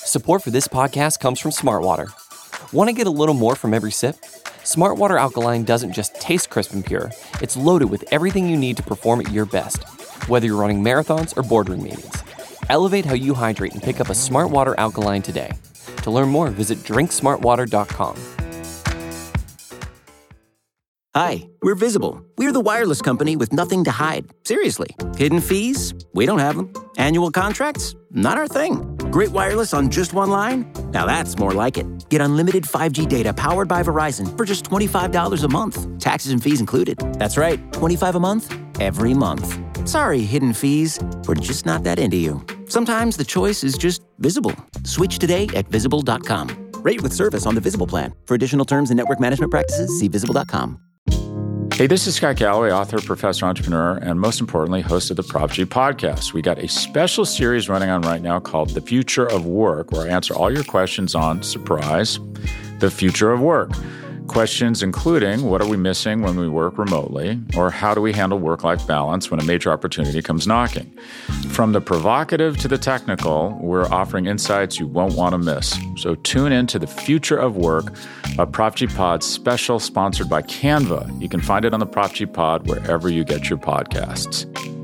Support for this podcast comes from Smartwater. Want to get a little more from every sip? Smartwater Alkaline doesn't just taste crisp and pure, it's loaded with everything you need to perform at your best, whether you're running marathons or boardroom meetings. Elevate how you hydrate and pick up a Smartwater Alkaline today. To learn more, visit drinksmartwater.com. Hi, we're Visible. We're the wireless company with nothing to hide. Seriously. Hidden fees? We don't have them. Annual contracts? Not our thing. Great wireless on just one line? Now that's more like it. Get unlimited 5G data powered by Verizon for just $25 a month. Taxes and fees included. That's right, $25 a month, every month. Sorry, hidden fees. We're just not that into you. Sometimes the choice is just Visible. Switch today at Visible.com. Rate with service on the Visible plan. For additional terms and network management practices, see Visible.com. Hey, this is Scott Galloway, author, professor, entrepreneur, and most importantly, host of the Prop G podcast. We got a special series running on right now called The Future of Work, where I answer all your questions on, surprise, the future of work. Questions including, what are we missing when we work remotely? Or how do we handle work-life balance when a major opportunity comes knocking? From the provocative to the technical, we're offering insights you won't want to miss. So tune in to The Future of Work, a Prop G Pod special sponsored by Canva. You can find it on the Prop G Pod wherever you get your podcasts.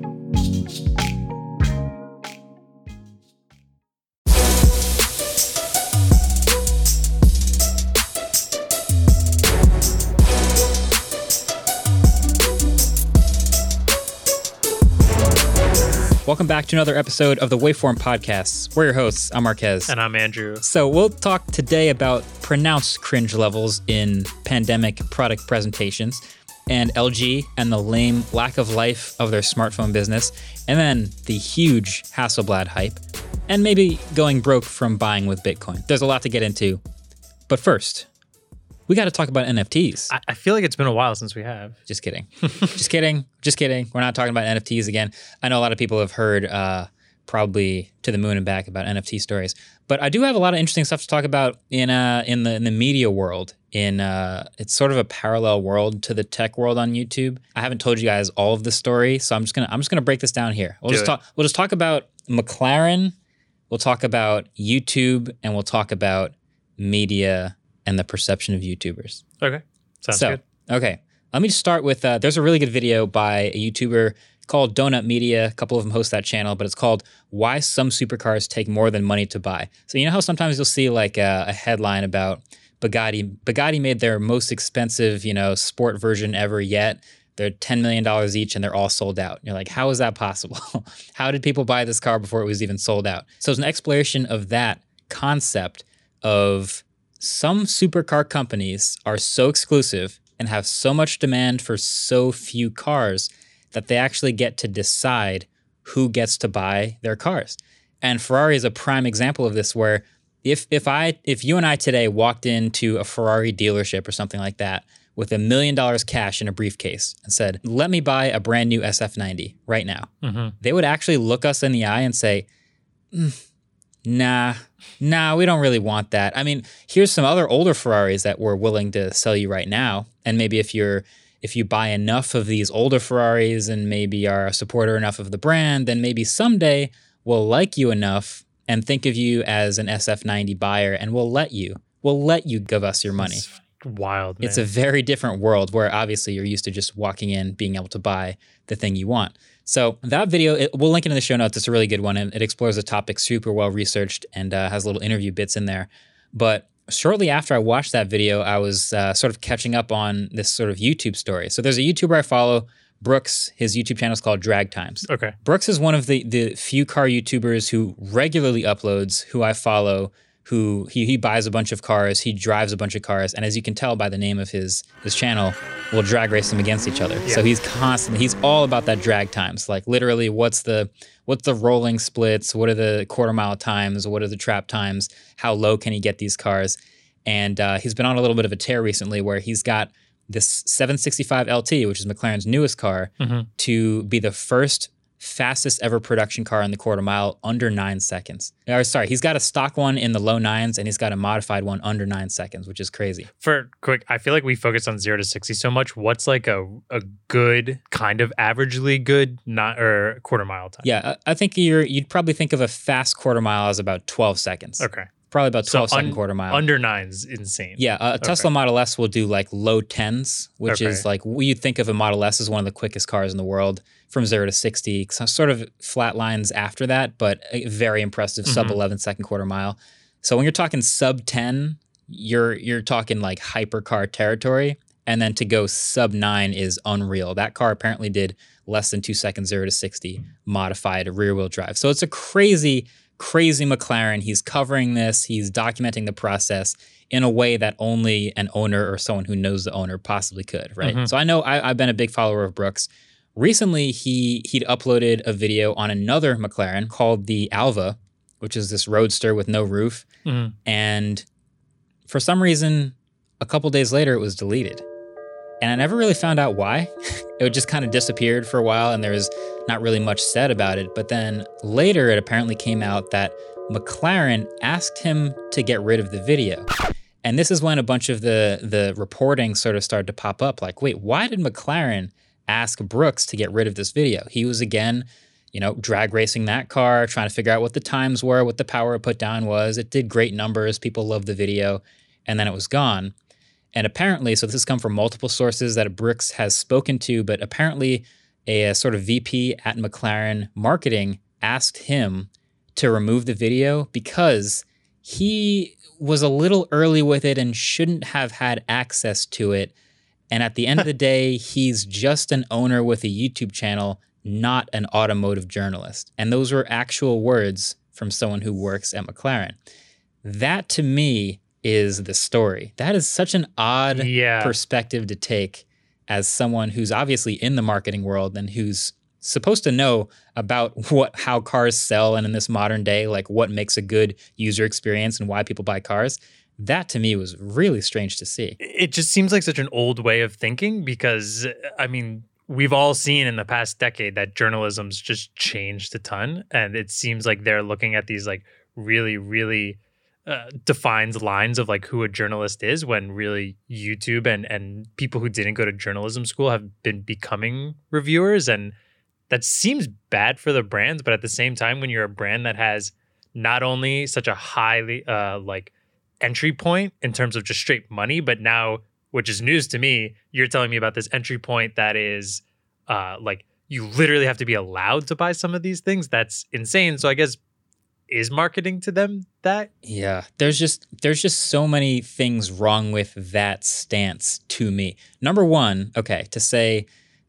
Welcome back to another episode of the Waveform Podcasts. We're your hosts. I'm Marquez. And I'm Andrew. So we'll talk today about pronounced cringe levels in pandemic product presentations and LG and the lame lack of life of their smartphone business, and then the huge Hasselblad hype, and maybe going broke from buying with Bitcoin. There's a lot to get into. But first, we got to talk about NFTs. I feel like it's been a while since we have. Just kidding. Just kidding. We're not talking about NFTs again. I know a lot of people have heard probably to the moon and back about NFT stories, but I do have a lot of interesting stuff to talk about in the media world. It's sort of a parallel world to the tech world on YouTube. I haven't told you guys all of the story, so I'm just gonna break this down here. We'll just talk about McLaren. We'll talk about YouTube, and we'll talk about media and the perception of YouTubers. Okay. Sounds good. Okay. Let me just start with, there's a really good video by a YouTuber called Donut Media. A couple of them host that channel, but it's called Why Some Supercars Take More Than Money to Buy. So you know how sometimes you'll see like a headline about Bugatti. Bugatti made their most expensive, sport version ever yet. They're $10 million each and they're all sold out. You're like, how is that possible? How did people buy this car before it was even sold out? So it's an exploration of that concept of some supercar companies are so exclusive and have so much demand for so few cars that they actually get to decide who gets to buy their cars. And Ferrari is a prime example of this, where if you and I today walked into a Ferrari dealership or something like that with $1 million cash in a briefcase and said, let me buy a brand new SF90 right now, they would actually look us in the eye and say, Nah, we don't really want that. I mean, here's some other older Ferraris that we're willing to sell you right now. And maybe if you buy enough of these older Ferraris and maybe are a supporter enough of the brand, then maybe someday we'll like you enough and think of you as an SF90 buyer, and we'll let you give us your money. It's wild, man. It's a very different world where obviously you're used to just walking in, being able to buy the thing you want. So that video, we'll link it in the show notes. It's a really good one, and it explores the topic super well researched and has little interview bits in there. But shortly after I watched that video, I was sort of catching up on this sort of YouTube story. So there's a YouTuber I follow, Brooks. His YouTube channel is called Drag Times. Okay. Brooks is one of the few car YouTubers who regularly uploads, who I follow, who he buys a bunch of cars, he drives a bunch of cars, and as you can tell by the name of his channel, will drag race them against each other. Yeah. So he's all about that drag times. Like literally, what's the rolling splits? What are the quarter mile times? What are the trap times? How low can he get these cars? And he's been on a little bit of a tear recently where he's got this 765 LT, which is McLaren's newest car, to be the first fastest ever production car in the quarter mile under 9 seconds. Or sorry, he's got a stock one in the low 9s and he's got a modified one under 9 seconds, which is crazy. For quick, I feel like we focus on 0 to 60 so much. What's like a good, kind of averagely good quarter mile time? Yeah, I think you'd probably think of a fast quarter mile as about 12 seconds. Okay. Probably about 12-second quarter mile. Under 9's insane. Yeah, a Tesla Model S will do like low 10s, which is like you'd think of a Model S as one of the quickest cars in the world from 0 to 60. Sort of flat lines after that, but a very impressive sub 11-second quarter mile. So when you're talking sub 10, you're talking like hypercar territory. And then to go sub 9 is unreal. That car apparently did less than 2 seconds 0 to 60 modified rear wheel drive. So it's a crazy McLaren. He's covering this. He's documenting the process in a way that only an owner or someone who knows the owner possibly could, right? So I know I've been a big follower of Brooks. Recently, he'd uploaded a video on another McLaren called the Alva, which is this roadster with no roof. And for some reason, a couple days later, it was deleted. And I never really found out why. It just kind of disappeared for a while and there was not really much said about it. But then later it apparently came out that McLaren asked him to get rid of the video. And this is when a bunch of the reporting sort of started to pop up. Like, wait, why did McLaren ask Brooks to get rid of this video? He was, again, drag racing that car, trying to figure out what the times were, what the power it put down was. It did great numbers. People loved the video. And then it was gone. And apparently, so this has come from multiple sources that Brooks has spoken to, but apparently a sort of VP at McLaren marketing asked him to remove the video because he was a little early with it and shouldn't have had access to it. And at the end of the day, he's just an owner with a YouTube channel, not an automotive journalist. And those were actual words from someone who works at McLaren. That, to me, is the story. That is such an odd perspective to take as someone who's obviously in the marketing world and who's supposed to know about how cars sell and in this modern day, like what makes a good user experience and why people buy cars. That to me was really strange to see. It just seems like such an old way of thinking because, I mean, we've all seen in the past decade that journalism's just changed a ton. And it seems like they're looking at these like really, really defines lines of like who a journalist is when really YouTube and people who didn't go to journalism school have been becoming reviewers. And that seems bad for the brands. But at the same time, when you're a brand that has not only such a highly like entry point in terms of just straight money, but now, which is news to me, you're telling me about this entry point that is like you literally have to be allowed to buy some of these things. That's insane. So I guess, is marketing to them that? Yeah, there's just so many things wrong with that stance to me. Number one, okay, to say,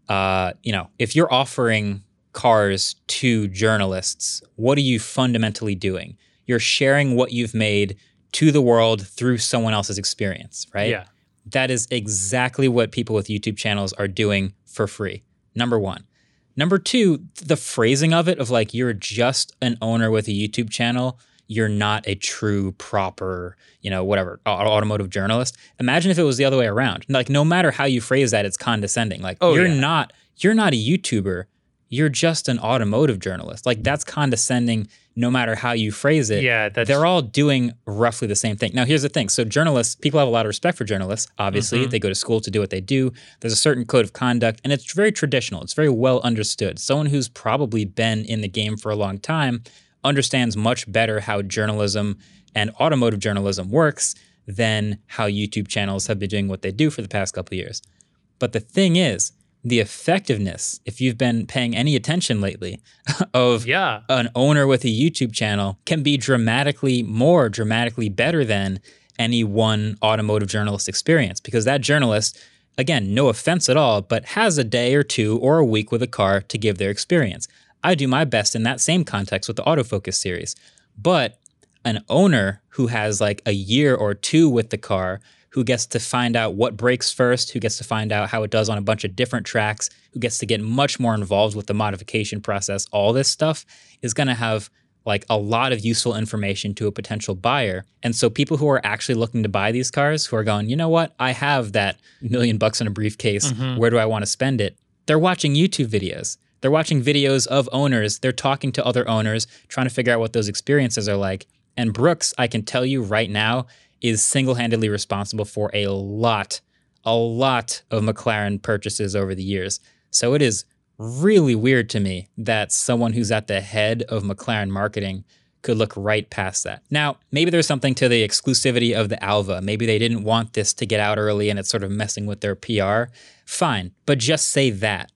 if you're offering cars to journalists, what are you fundamentally doing? You're sharing what you've made to the world through someone else's experience, right? Yeah. That is exactly what people with YouTube channels are doing for free. Number one. Number two, the phrasing of it of like, you're just an owner with a YouTube channel. You're not a true, proper, automotive journalist. Imagine if it was the other way around. Like, no matter how you phrase that, it's condescending. Like, you're not a YouTuber. You're just an automotive journalist. Like, that's condescending no matter how you phrase it. Yeah, they're all doing roughly the same thing. Now, here's the thing. So journalists, people have a lot of respect for journalists. Obviously, they go to school to do what they do. There's a certain code of conduct, and it's very traditional. It's very well understood. Someone who's probably been in the game for a long time understands much better how journalism and automotive journalism works than how YouTube channels have been doing what they do for the past couple of years. But the thing is, the effectiveness, if you've been paying any attention lately, of an owner with a YouTube channel can be dramatically better than any one automotive journalist experience. Because that journalist, again, no offense at all, but has a day or two or a week with a car to give their experience. I do my best in that same context with the Autofocus series. But an owner who has like a year or two with the car, who gets to find out what breaks first, who gets to find out how it does on a bunch of different tracks, who gets to get much more involved with the modification process, all this stuff is going to have like a lot of useful information to a potential buyer. And so people who are actually looking to buy these cars, who are going, you know what, I have that $1 million in a briefcase, where do I want to spend it? They're watching YouTube videos. They're watching videos of owners. They're talking to other owners, trying to figure out what those experiences are like. And Brooks, I can tell you right now, is single-handedly responsible for a lot of McLaren purchases over the years. So it is really weird to me that someone who's at the head of McLaren marketing could look right past that. Now, maybe there's something to the exclusivity of the Alva. Maybe they didn't want this to get out early and it's sort of messing with their PR. Fine, but just say that.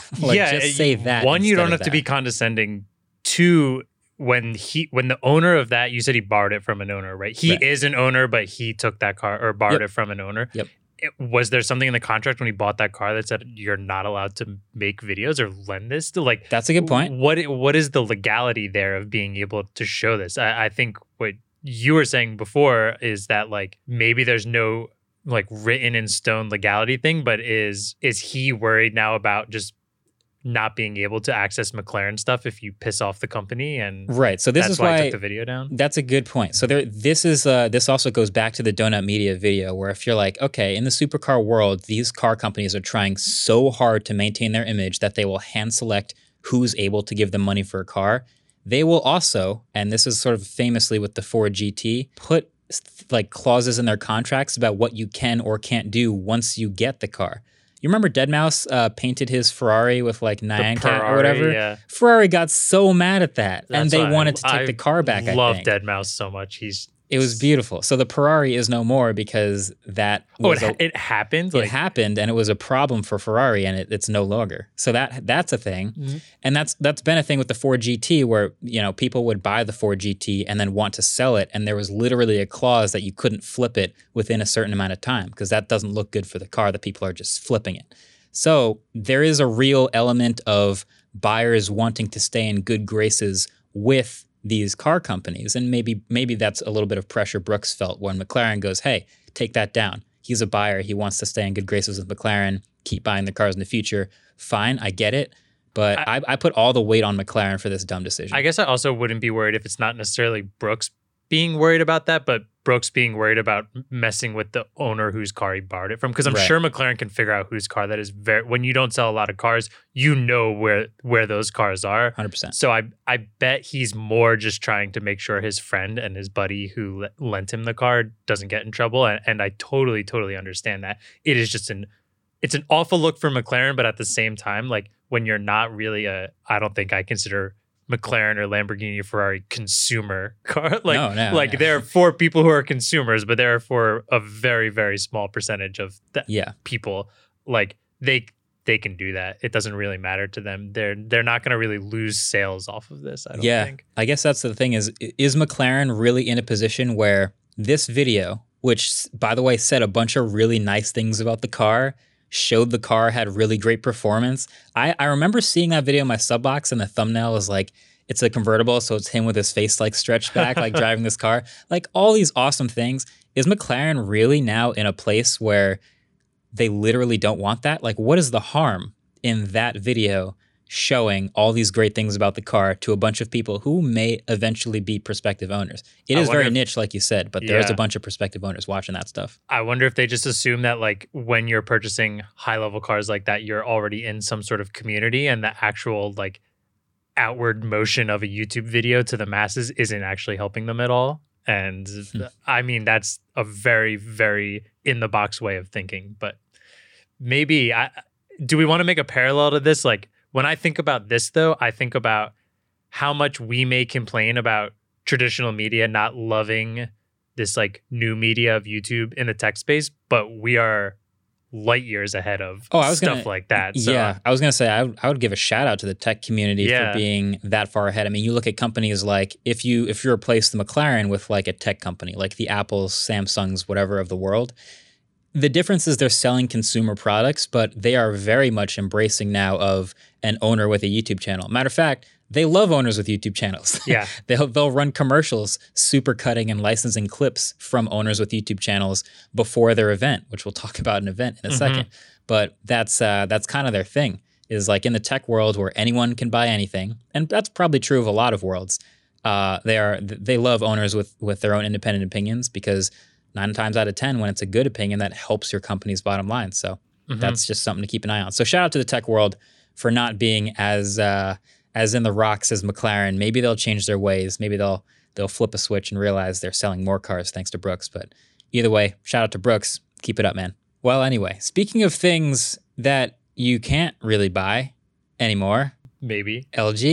Just say that. One, you don't have to be condescending. Two, when the owner of that, you said he borrowed it from an owner, right? He is an owner, but he took that car or borrowed it from an owner. Yep. Was there something in the contract when he bought that car that said you're not allowed to make videos or lend this to, like? That's a good point. What is the legality there of being able to show this? I think what you were saying before is that, like, maybe there's no like written in stone legality thing, but is he worried now about just not being able to access McLaren stuff if you piss off the company? And right. So this that's is why why I took the video down. That's a good point. So this also goes back to the Donut Media video, where if you're like, okay, in the supercar world, these car companies are trying so hard to maintain their image that they will hand select who's able to give them money for a car. They will also, and this is sort of famously with the Ford GT, put like clauses in their contracts about what you can or can't do once you get the car. You remember Deadmau5 painted his Ferrari with like Nyan Cat or whatever? Yeah. Ferrari got so mad at that, and they wanted to take the car back, I love think. Deadmau5 so much. It was beautiful. So the Ferrari is no more because that was it happened? It happened, and it was a problem for Ferrari, and it's no longer. So that's a thing. Mm-hmm. And that's been a thing with the Ford GT where, you know, people would buy the Ford GT and then want to sell it, and there was literally a clause that you couldn't flip it within a certain amount of time because that doesn't look good for the car that people are just flipping it. So there is a real element of buyers wanting to stay in good graces with these car companies. And maybe that's a little bit of pressure Brooks felt when McLaren goes, hey, take that down. He's a buyer. He wants to stay in good graces with McLaren, keep buying the cars in the future. Fine, I get it. But I put all the weight on McLaren for this dumb decision. I guess I also wouldn't be worried if it's not necessarily Brooks being worried about that, but Brooks being worried about messing with the owner whose car he borrowed it from. Because I'm sure McLaren can figure out whose car that is. When you don't sell a lot of cars, you know where those cars are. 100%. So I bet he's more just trying to make sure his friend and his buddy who lent him the car doesn't get in trouble. And I totally understand that. It is just it's an awful look for McLaren, but at the same time, like, when you're not really I don't think I consider McLaren or Lamborghini or Ferrari consumer car. Like there are for people who are consumers, but there are for a very, very small percentage of people. Like they can do that. It doesn't really matter to them. They're not going to really lose sales off of this, I don't think. I guess that's the thing is McLaren really in a position where this video, which by the way said a bunch of really nice things about the car, showed the car had really great performance. I remember seeing that video in my sub box, and the thumbnail is like, it's a convertible, so it's him with his face like stretched back, like driving this car. Like all these awesome things. Is McLaren really now in a place where they literally don't want that? Like, what is the harm in that video showing all these great things about the car to a bunch of people who may eventually be prospective owners? It is very niche, like you said, but there's a bunch of prospective owners watching that stuff. I wonder if they just assume that, like, when you're purchasing high-level cars like that, you're already in some sort of community, and the actual, like, outward motion of a YouTube video to the masses isn't actually helping them at all. And I mean, that's a very, very in-the-box way of thinking. But maybe, do we want to make a parallel to this? Like, when I think about this, though, I think about how much we may complain about traditional media not loving this like new media of YouTube in the tech space, but we are light years ahead of stuff like that. So, I was going to say, I would give a shout out to the tech community for being that far ahead. I mean, you look at companies like, if you replace the McLaren with like a tech company, like the Apples, Samsungs, whatever of the world, the difference is they're selling consumer products, but they are very much embracing now of an owner with a YouTube channel. Matter of fact, they love owners with YouTube channels. Yeah. They'll run commercials, super cutting and licensing clips from owners with YouTube channels before their event, which we'll talk about an event in a second. But that's kind of their thing, is like in the tech world where anyone can buy anything, and that's probably true of a lot of worlds. They love owners with their own independent opinions, because 9 times out of 10, when it's a good opinion, that helps your company's bottom line. So that's just something to keep an eye on. So shout out to the tech world for not being as in the rocks as McLaren. Maybe they'll change their ways. Maybe they'll flip a switch and realize they're selling more cars thanks to Brooks. But either way, shout out to Brooks. Keep it up, man. Well, anyway, speaking of things that you can't really buy anymore. Maybe.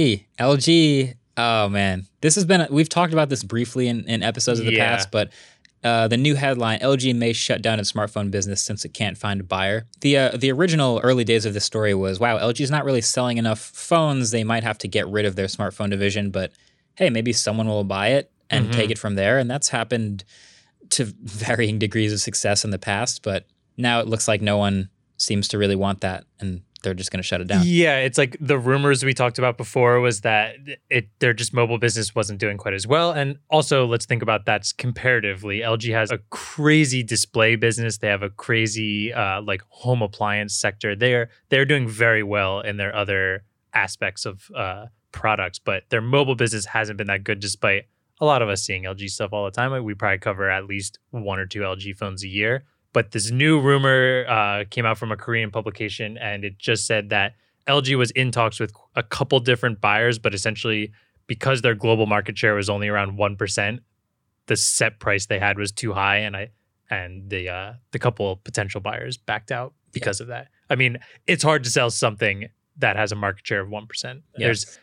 LG. Oh, man. We've talked about this briefly in episodes of the past, but the new headline, LG may shut down its smartphone business since it can't find a buyer. The original early days of this story was, wow, LG's not really selling enough phones. They might have to get rid of their smartphone division, but hey, maybe someone will buy it and take it from there. And that's happened to varying degrees of success in the past, but now it looks like no one seems to really want that, and they're just going to shut it down. Yeah, it's like the rumors we talked about before was that their just mobile business wasn't doing quite as well. And also, let's think about that comparatively. LG has a crazy display business. They have a crazy like home appliance sector. They're doing very well in their other aspects of products, but their mobile business hasn't been that good despite a lot of us seeing LG stuff all the time. We probably cover at least 1 or 2 LG phones a year. But this new rumor came out from a Korean publication, and it just said that LG was in talks with a couple different buyers, but essentially because their global market share was only around 1%, the set price they had was too high, and the couple of potential buyers backed out because of that. I mean, it's hard to sell something that has a market share of 1%. There's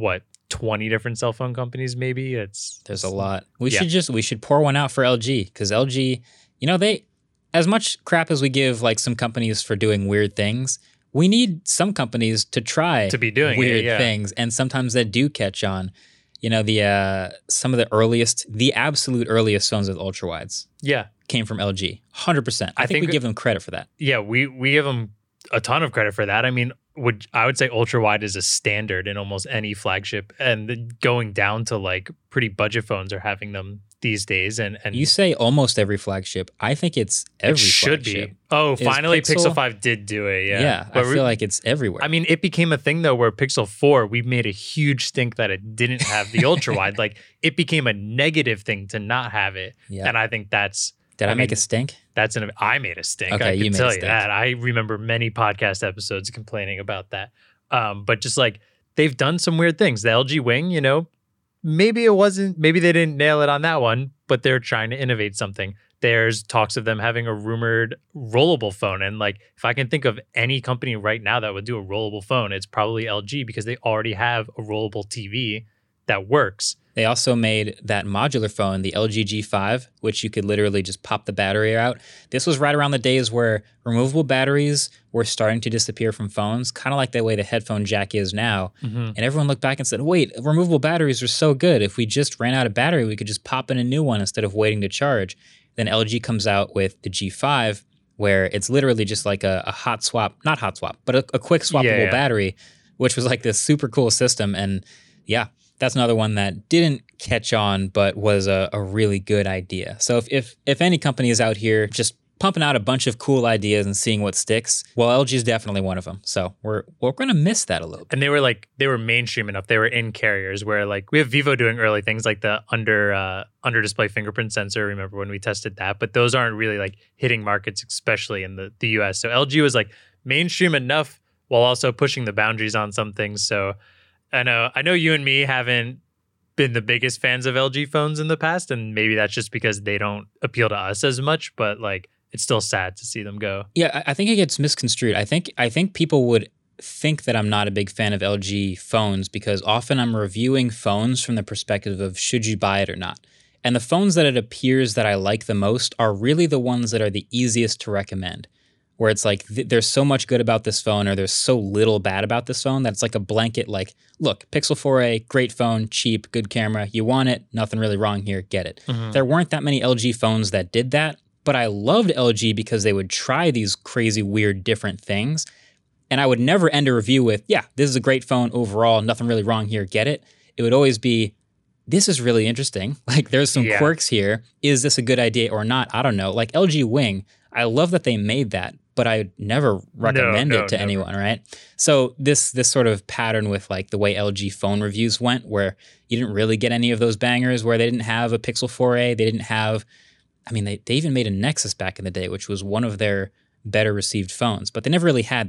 20 different cell phone companies, maybe. There's a lot. We should pour one out for LG, because LG, they, as much crap as we give like some companies for doing weird things, we need some companies to try to be doing weird things, and sometimes that do catch on. Some of the absolute earliest phones with ultrawides, came from LG, 100%. I think we give them credit for that. Yeah, we give them a ton of credit for that. I mean, I would say ultra wide is a standard in almost any flagship, and going down to like pretty budget phones are having them these days. And you say almost every flagship. I think it's every flagship. Should be. Oh, finally Pixel 5 did do it. Yeah, but I feel like it's everywhere. I mean, it became a thing though where Pixel 4, we made a huge stink that it didn't have the ultra wide. Like it became a negative thing to not have it. Yeah. And I think that's... Did I make a stink? I made a stink. Okay, I can tell you that. I remember many podcast episodes complaining about that. But just like they've done some weird things. The LG Wing, maybe they didn't nail it on that one, but they're trying to innovate something. There's talks of them having a rumored rollable phone. And like, if I can think of any company right now that would do a rollable phone, it's probably LG, because they already have a rollable TV that works. They also made that modular phone, the LG G5, which you could literally just pop the battery out. This was right around the days where removable batteries were starting to disappear from phones, kind of like the way the headphone jack is now. And everyone looked back and said, wait, removable batteries are so good. If we just ran out of battery, we could just pop in a new one instead of waiting to charge. Then LG comes out with the G5, where it's literally just like a hot swap, not hot swap, but a quick swappable battery, which was like this super cool system. And yeah, that's another one that didn't catch on, but was a really good idea. So if any company is out here just pumping out a bunch of cool ideas and seeing what sticks, well, LG is definitely one of them. So we're going to miss that a little bit. And they were mainstream enough. They were in carriers where like we have Vivo doing early things like the under display fingerprint sensor. Remember when we tested that? But those aren't really like hitting markets, especially in the US. So LG was like mainstream enough while also pushing the boundaries on some things. So I know you and me haven't been the biggest fans of LG phones in the past, and maybe that's just because they don't appeal to us as much, but like it's still sad to see them go. Yeah, I think it gets misconstrued. I think people would think that I'm not a big fan of LG phones because often I'm reviewing phones from the perspective of should you buy it or not. And the phones that it appears that I like the most are really the ones that are the easiest to recommend, where it's like there's so much good about this phone or there's so little bad about this phone that it's like a blanket like, look, Pixel 4a, great phone, cheap, good camera, you want it, nothing really wrong here, get it. There weren't that many LG phones that did that, but I loved LG because they would try these crazy, weird, different things. And I would never end a review with, yeah, this is a great phone overall, nothing really wrong here, get it. It would always be, this is really interesting. Like there's some quirks here. Is this a good idea or not? I don't know. Like LG Wing, I love that they made that, but I would never recommend it to anyone, right? So this sort of pattern with like the way LG phone reviews went, where you didn't really get any of those bangers, where they didn't have a Pixel 4a, they didn't have, I mean, they even made a Nexus back in the day, which was one of their better received phones, but they never really had that.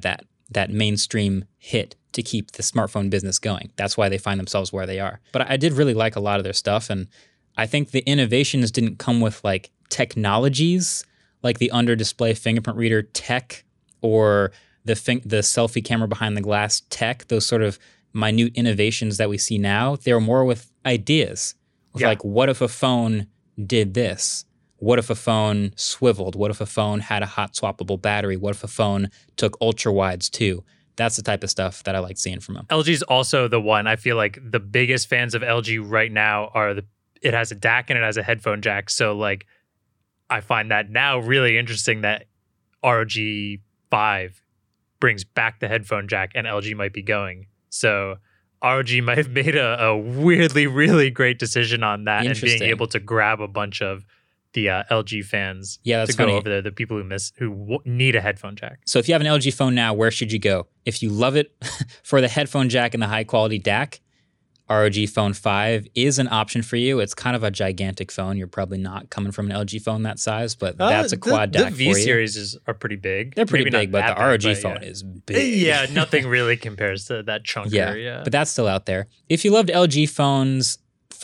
that mainstream hit to keep the smartphone business going. That's why they find themselves where they are. But I did really like a lot of their stuff, and I think the innovations didn't come with like technologies like the under-display fingerprint reader tech or the selfie camera behind the glass tech, those sort of minute innovations that we see now. They were more with ideas. Like, what if a phone did this? What if a phone swiveled? What if a phone had a hot swappable battery? What if a phone took ultra wides too? That's the type of stuff that I like seeing from them. LG's also the one. I feel like the biggest fans of LG right now are it has a DAC and it has a headphone jack. So like, I find that now really interesting that ROG 5 brings back the headphone jack and LG might be going. So ROG might have made a weirdly, really great decision on that and being able to grab a bunch of the LG fans that's to go funny. over there, the people who need a headphone jack. So if you have an LG phone now, where should you go? If you love it for the headphone jack and the high quality DAC, ROG Phone 5 is an option for you. It's kind of a gigantic phone. You're probably not coming from an LG phone that size, but that's a quad DAC The V series are pretty big. They're pretty Maybe big, not but the that ROG big, phone is big. Yeah, nothing really compares to that chunker. Yeah. But that's still out there. If you loved LG phones,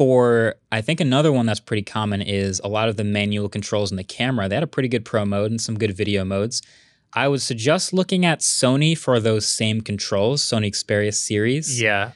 I think another one that's pretty common is a lot of the manual controls in the camera. They had a pretty good pro mode and some good video modes. I would suggest looking at Sony for those same controls, Sony Xperia series. Yeah.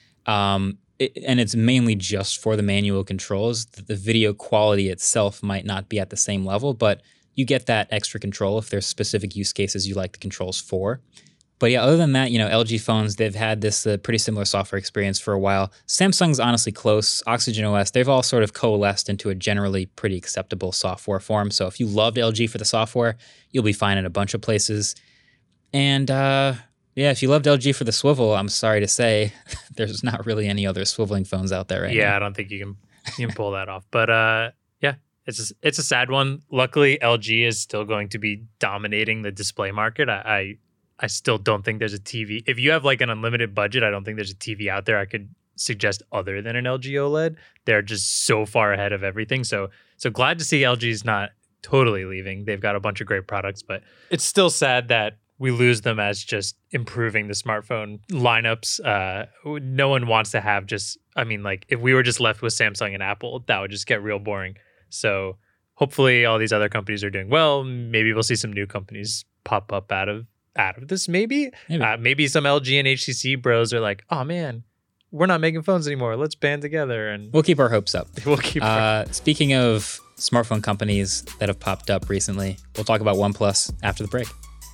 And it's mainly just for the manual controls. The video quality itself might not be at the same level, but you get that extra control if there's specific use cases you like the controls for. But yeah, other than that, LG phones, they've had this pretty similar software experience for a while. Samsung's honestly close. Oxygen OS, they've all sort of coalesced into a generally pretty acceptable software form. So if you loved LG for the software, you'll be fine in a bunch of places. And if you loved LG for the swivel, I'm sorry to say, there's not really any other swiveling phones out there right now. Yeah, I don't think you can pull that off. But it's a sad one. Luckily, LG is still going to be dominating the display market. I still don't think there's a TV. If you have like an unlimited budget, I don't think there's a TV out there I could suggest other than an LG OLED. They're just so far ahead of everything. So glad to see LG's not totally leaving. They've got a bunch of great products, but it's still sad that we lose them as just improving the smartphone lineups. No one wants to have if we were just left with Samsung and Apple, that would just get real boring. So hopefully all these other companies are doing well. Maybe we'll see some new companies pop up out of this. Maybe some LG and HTC bros are like, oh man, we're not making phones anymore. Let's band together. And we'll keep our hopes up. Speaking of smartphone companies that have popped up recently, we'll talk about OnePlus after the break.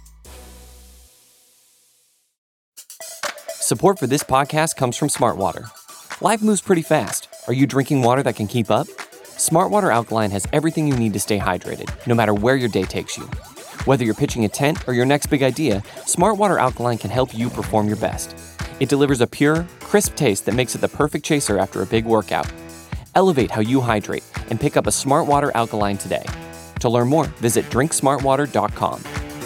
Support for this podcast comes from Smartwater. Life moves pretty fast. Are you drinking water that can keep up? Smartwater Alkaline has everything you need to stay hydrated, no matter where your day takes you. Whether you're pitching a tent or your next big idea, Smartwater Alkaline can help you perform your best. It delivers a pure, crisp taste that makes it the perfect chaser after a big workout. Elevate how you hydrate and pick up a Smartwater Alkaline today. To learn more, visit drinksmartwater.com.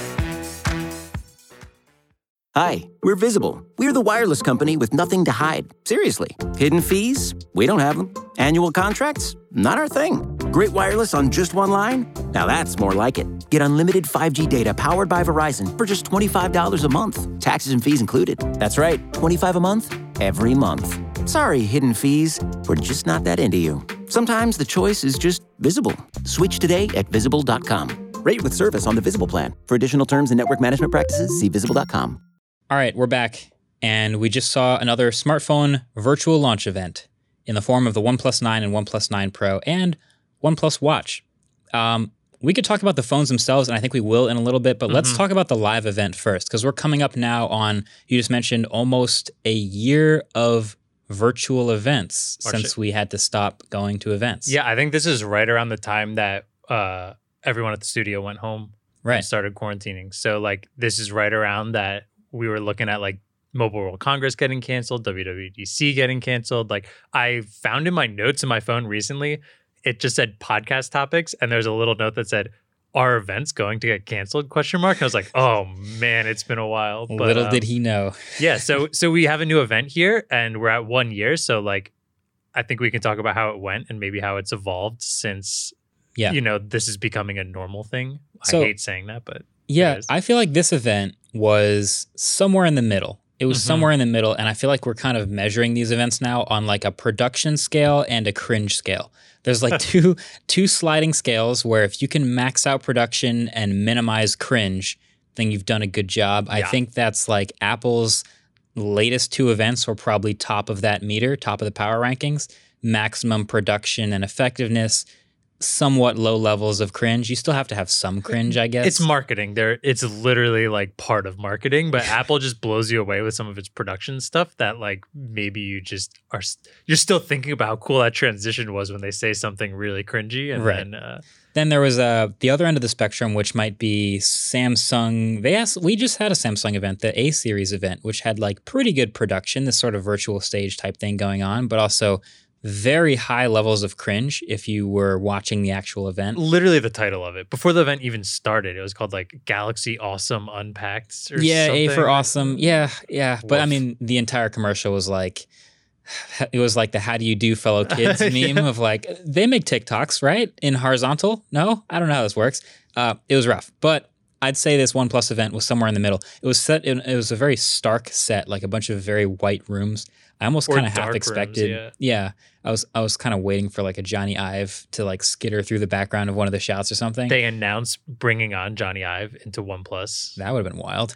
Hi, we're Visible. We're the wireless company with nothing to hide. Seriously. Hidden fees? We don't have them. Annual contracts? Not our thing. Great wireless on just one line? Now that's more like it. Get unlimited 5G data powered by Verizon for just $25 a month. Taxes and fees included. That's right, $25 a month, every month. Sorry, hidden fees. We're just not that into you. Sometimes the choice is just Visible. Switch today at Visible.com. Rate with service on the Visible plan. For additional terms and network management practices, see Visible.com. All right, we're back, and we just saw another smartphone virtual launch event in the form of the OnePlus 9 and OnePlus 9 Pro and OnePlus Watch. We could talk about the phones themselves, and I think we will in a little bit, but let's talk about the live event first, because we're coming up now on, you just mentioned, almost a year of virtual events since we had to stop going to events. Yeah, I think this is right around the time that everyone at the studio went home and started quarantining. So like this is right around that we were looking at like Mobile World Congress getting canceled, WWDC getting canceled. Like I found in my notes in my phone recently, it just said podcast topics, and there's a little note that said, "Are events going to get canceled?" ? And I was like, "Oh man, it's been a while." But, little did he know. Yeah, so we have a new event here, and we're at 1 year. So like, I think we can talk about how it went and maybe how it's evolved since. This is becoming a normal thing. I hate saying that, but Yeah, is. I feel like this event was somewhere in the middle. It was somewhere in the middle, and I feel like we're kind of measuring these events now on like a production scale and a cringe scale. There's like two sliding scales where if you can max out production and minimize cringe, then you've done a good job. I think that's like Apple's latest two events were probably top of that meter, top of the power rankings. Maximum production and effectiveness, somewhat low levels of cringe. You still have to have some cringe, I guess. It's marketing. It's literally like part of marketing, but Apple just blows you away with some of its production stuff that like maybe you just you're still thinking about how cool that transition was when they say something really cringy. And then there was the other end of the spectrum, which might be Samsung. We just had a Samsung event, the A series event, which had like pretty good production, this sort of virtual stage type thing going on, but also very high levels of cringe if you were watching the actual event. Literally the title of it. Before the event even started, it was called like Galaxy Awesome Unpacked or something. A for awesome. Yeah. But I mean, the entire commercial was like, it was like the how do you do fellow kids meme of like, they make TikToks, right? In horizontal? No? I don't know how this works. It was rough. But I'd say this OnePlus event was somewhere in the middle. It was it was a very stark set, like a bunch of very white rooms. I almost kind of half expected. Rooms, yeah. I was kind of waiting for like a Johnny Ive to like skitter through the background of one of the shots or something. They announced bringing on Johnny Ive into OnePlus. That would have been wild.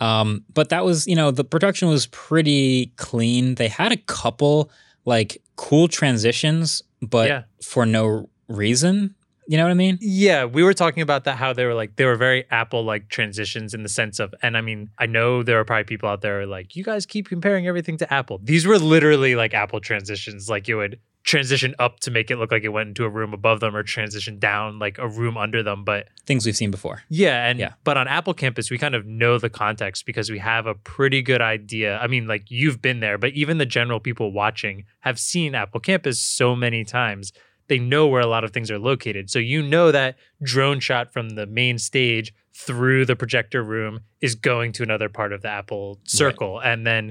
But that was, the production was pretty clean. They had a couple like cool transitions, but for no reason. You know what I mean? Yeah, we were talking about that, how they were very Apple-like transitions in the sense of, and I mean, I know there are probably people out there like, you guys keep comparing everything to Apple. These were literally like Apple transitions. Like you would transition up to make it look like it went into a room above them or transition down like a room under them. But things we've seen before. But on Apple Campus, we kind of know the context because we have a pretty good idea. I mean, like you've been there, but even the general people watching have seen Apple Campus so many times. They know where a lot of things are located. So you know that drone shot from the main stage through the projector room is going to another part of the Apple circle. Right. And then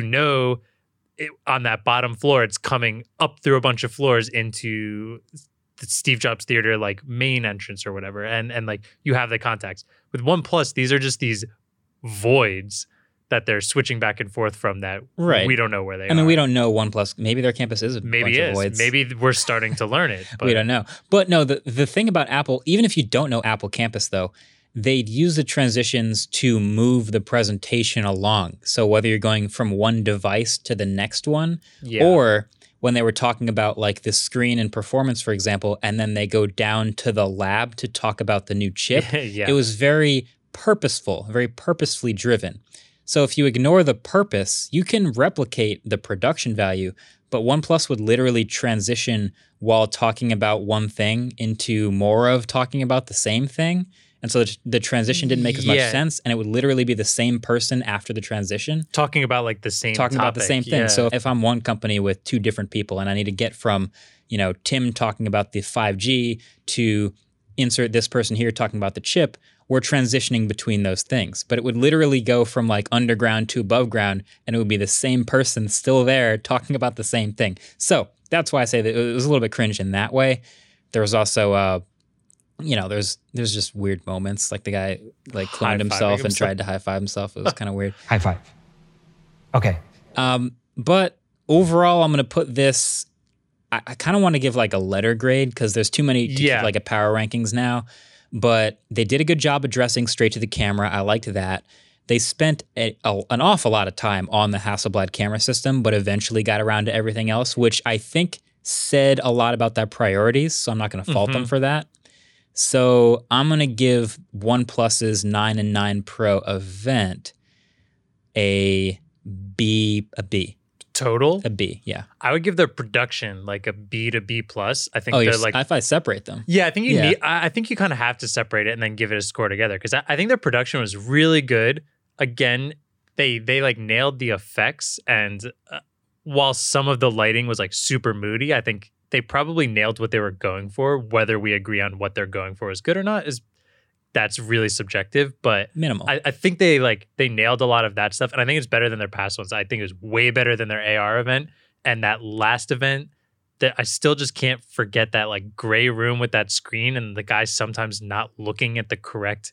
on that bottom floor, it's coming up through a bunch of floors into the Steve Jobs Theater, like main entrance or whatever. And like you have the context. With OnePlus, these are just these voids that they're switching back and forth from that we don't know where they are. I mean, we don't know OnePlus. Maybe their campus is a bunch of voids. Maybe we're starting to learn it. But. We don't know. But no, the thing about Apple, even if you don't know Apple Campus, though, they'd use the transitions to move the presentation along. So whether you're going from one device to the next one, or when they were talking about like the screen and performance, for example, and then they go down to the lab to talk about the new chip, it was very purposeful, very purposefully driven. So if you ignore the purpose, you can replicate the production value, but OnePlus would literally transition while talking about one thing into more of talking about the same thing. And so the transition didn't make as much sense, and it would literally be the same person after the transition. Talking about like the same Talking topic. about the same thing. Yeah. So if I'm one company with two different people and I need to get from, Tim talking about the 5G to insert this person here talking about the chip, we're transitioning between those things. But it would literally go from like underground to above ground, and it would be the same person still there talking about the same thing. So that's why I say that it was a little bit cringe in that way. There was also, there's just weird moments. Like the guy like cloned himself and tried to high-five himself. It was kind of weird. High five. Okay. But overall, I'm going to put this, I kind of want to give like a letter grade because there's too many to keep like a power rankings now. But they did a good job addressing straight to the camera. I liked that. They spent an awful lot of time on the Hasselblad camera system, but eventually got around to everything else, which I think said a lot about their priorities. So I'm not going to fault them for that. So I'm going to give OnePlus's 9 and 9 Pro event a B. Total? A B, yeah. I would give their production like a B to B plus. I think they're like, if I separate them. Yeah, I think you need. I think you kind of have to separate it and then give it a score together because I think their production was really good. Again, they like nailed the effects, and while some of the lighting was like super moody, I think they probably nailed what they were going for. Whether we agree on what they're going for is good or not that's really subjective, but minimal. I think they nailed a lot of that stuff, and I think it's better than their past ones. I think it was way better than their AR event, and that last event that I still just can't forget that like gray room with that screen and the guy sometimes not looking at the correct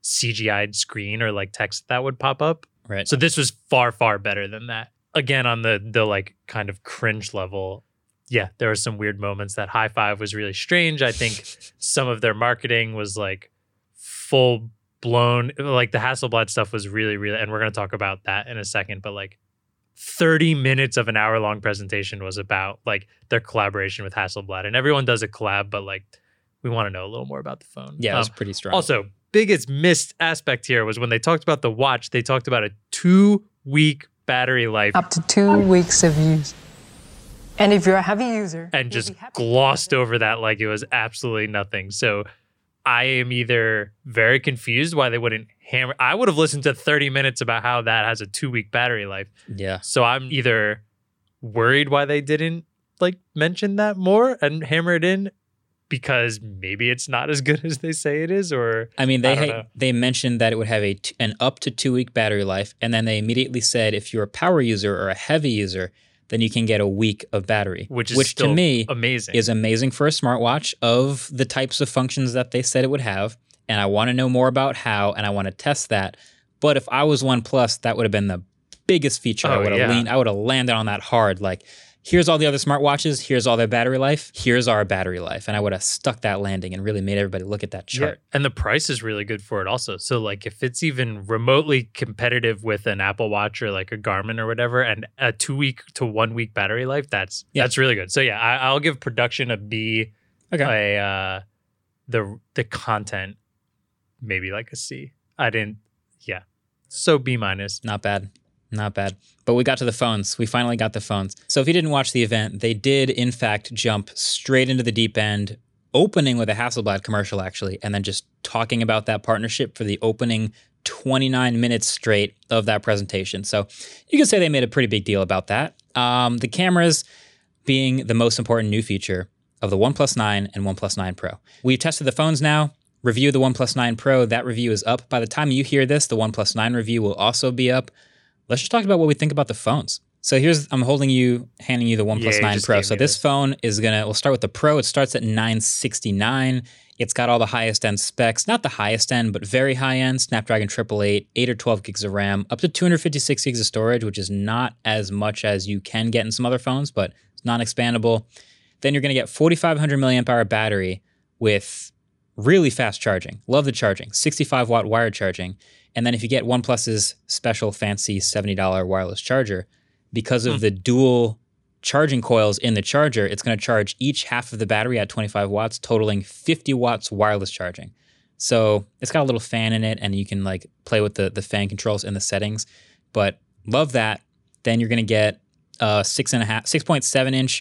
CGI'd screen or like text that would pop up. Right. So this was far, far better than that. Again, on the like kind of cringe level, yeah, there were some weird moments. That high five was really strange. I think some of their marketing was like full blown. Like the Hasselblad stuff was really, really, and we're going to talk about that in a second, but like 30 minutes of an hour-long presentation was about like their collaboration with Hasselblad. And everyone does a collab, but like we want to know a little more about the phone. Yeah, it was pretty strong. Also, biggest missed aspect here was when they talked about the watch, they talked about a 2-week battery life. Up to 2 weeks of use. And if you're a heavy user, and just glossed over that like it was absolutely nothing. So I am either very confused why they wouldn't hammer. I would have listened to 30 minutes about how that has a 2-week battery life. Yeah. So I'm either worried why they didn't like mention that more and hammer it in because maybe it's not as good as they say it is, or I mean, don't know. they mentioned that it would have an up to 2-week battery life, and then they immediately said if you're a power user or a heavy user, then you can get a week of battery, which still to me amazing. Is amazing for a smartwatch of the types of functions that they said it would have. And I want to know more about how, and I want to test that. But if I was OnePlus, that would have been the biggest feature. I would have landed on that hard. Like, here's all the other smartwatches, here's all their battery life, here's our battery life. And I would have stuck that landing and really made everybody look at that chart. Yeah. And the price is really good for it also. So like if it's even remotely competitive with an Apple Watch or like a Garmin or whatever, and a 2-week to 1 week battery life, that's really good. So yeah, I'll give production a B. Okay. The content, maybe like a C. So B-. Not bad. Not bad. But we got to the phones. We finally got the phones. So if you didn't watch the event, they did, in fact, jump straight into the deep end, opening with a Hasselblad commercial, actually, and then just talking about that partnership for the opening 29 minutes straight of that presentation. So you could say they made a pretty big deal about that. The cameras being the most important new feature of the OnePlus 9 and OnePlus 9 Pro. We've tested the phones now. Review of the OnePlus 9 Pro. That review is up. By the time you hear this, the OnePlus 9 review will also be up. Let's just talk about what we think about the phones. So I'm handing you the OnePlus 9 Pro. So this phone we'll start with the Pro. It starts at $969. It's got all the highest end specs, not the highest end, but very high end, Snapdragon 888, 8 or 12 gigs of RAM, up to 256 gigs of storage, which is not as much as you can get in some other phones, but it's non-expandable. Then you're going to get 4,500 milliamp hour battery with really fast charging. Love the charging, 65 watt wired charging. And then if you get OnePlus's special fancy $70 wireless charger, because of the dual charging coils in the charger, it's going to charge each half of the battery at 25 watts, totaling 50 watts wireless charging. So it's got a little fan in it, and you can like play with the fan controls in the settings. But love that. Then you're going to get a 6.7-inch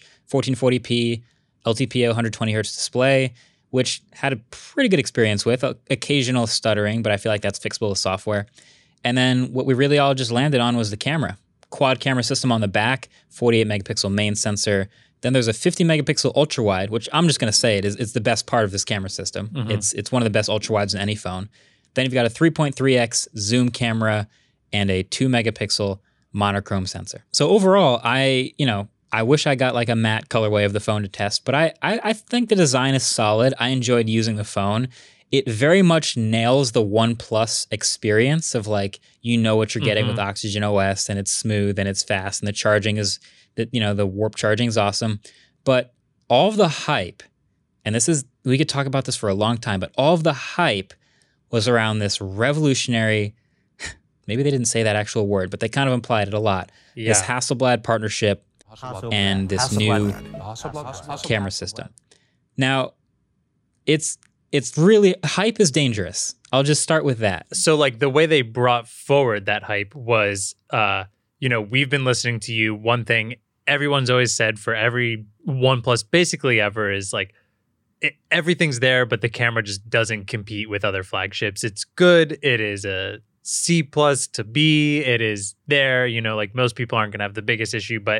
1440p LTPO 120 hertz display, which had a pretty good experience with occasional stuttering, but I feel like that's fixable with software. And then what we really all just landed on was the camera. Quad camera system on the back, 48 megapixel main sensor. Then there's a 50 megapixel ultra wide, which I'm just going to say it's the best part of this camera system. Mm-hmm. It's one of the best ultra wides in any phone. Then you've got a 3.3x zoom camera and a 2 megapixel monochrome sensor. So overall, I wish I got like a matte colorway of the phone to test, but I think the design is solid. I enjoyed using the phone. It very much nails the OnePlus experience of like, what you're getting with Oxygen OS, and it's smooth and it's fast, and the charging is, the warp charging is awesome. But all of the hype, and we could talk about this for a long time, but all of the hype was around this revolutionary, maybe they didn't say that actual word, but they kind of implied it a lot. Yeah. This Hasselblad partnership and this new camera system. Now, it's really, hype is dangerous. I'll just start with that. So like the way they brought forward that hype was, we've been listening to you. One thing everyone's always said for every OnePlus basically ever is like, everything's there, but the camera just doesn't compete with other flagships. It's good. It is a C+ to B. It is there. Like most people aren't going to have the biggest issue, but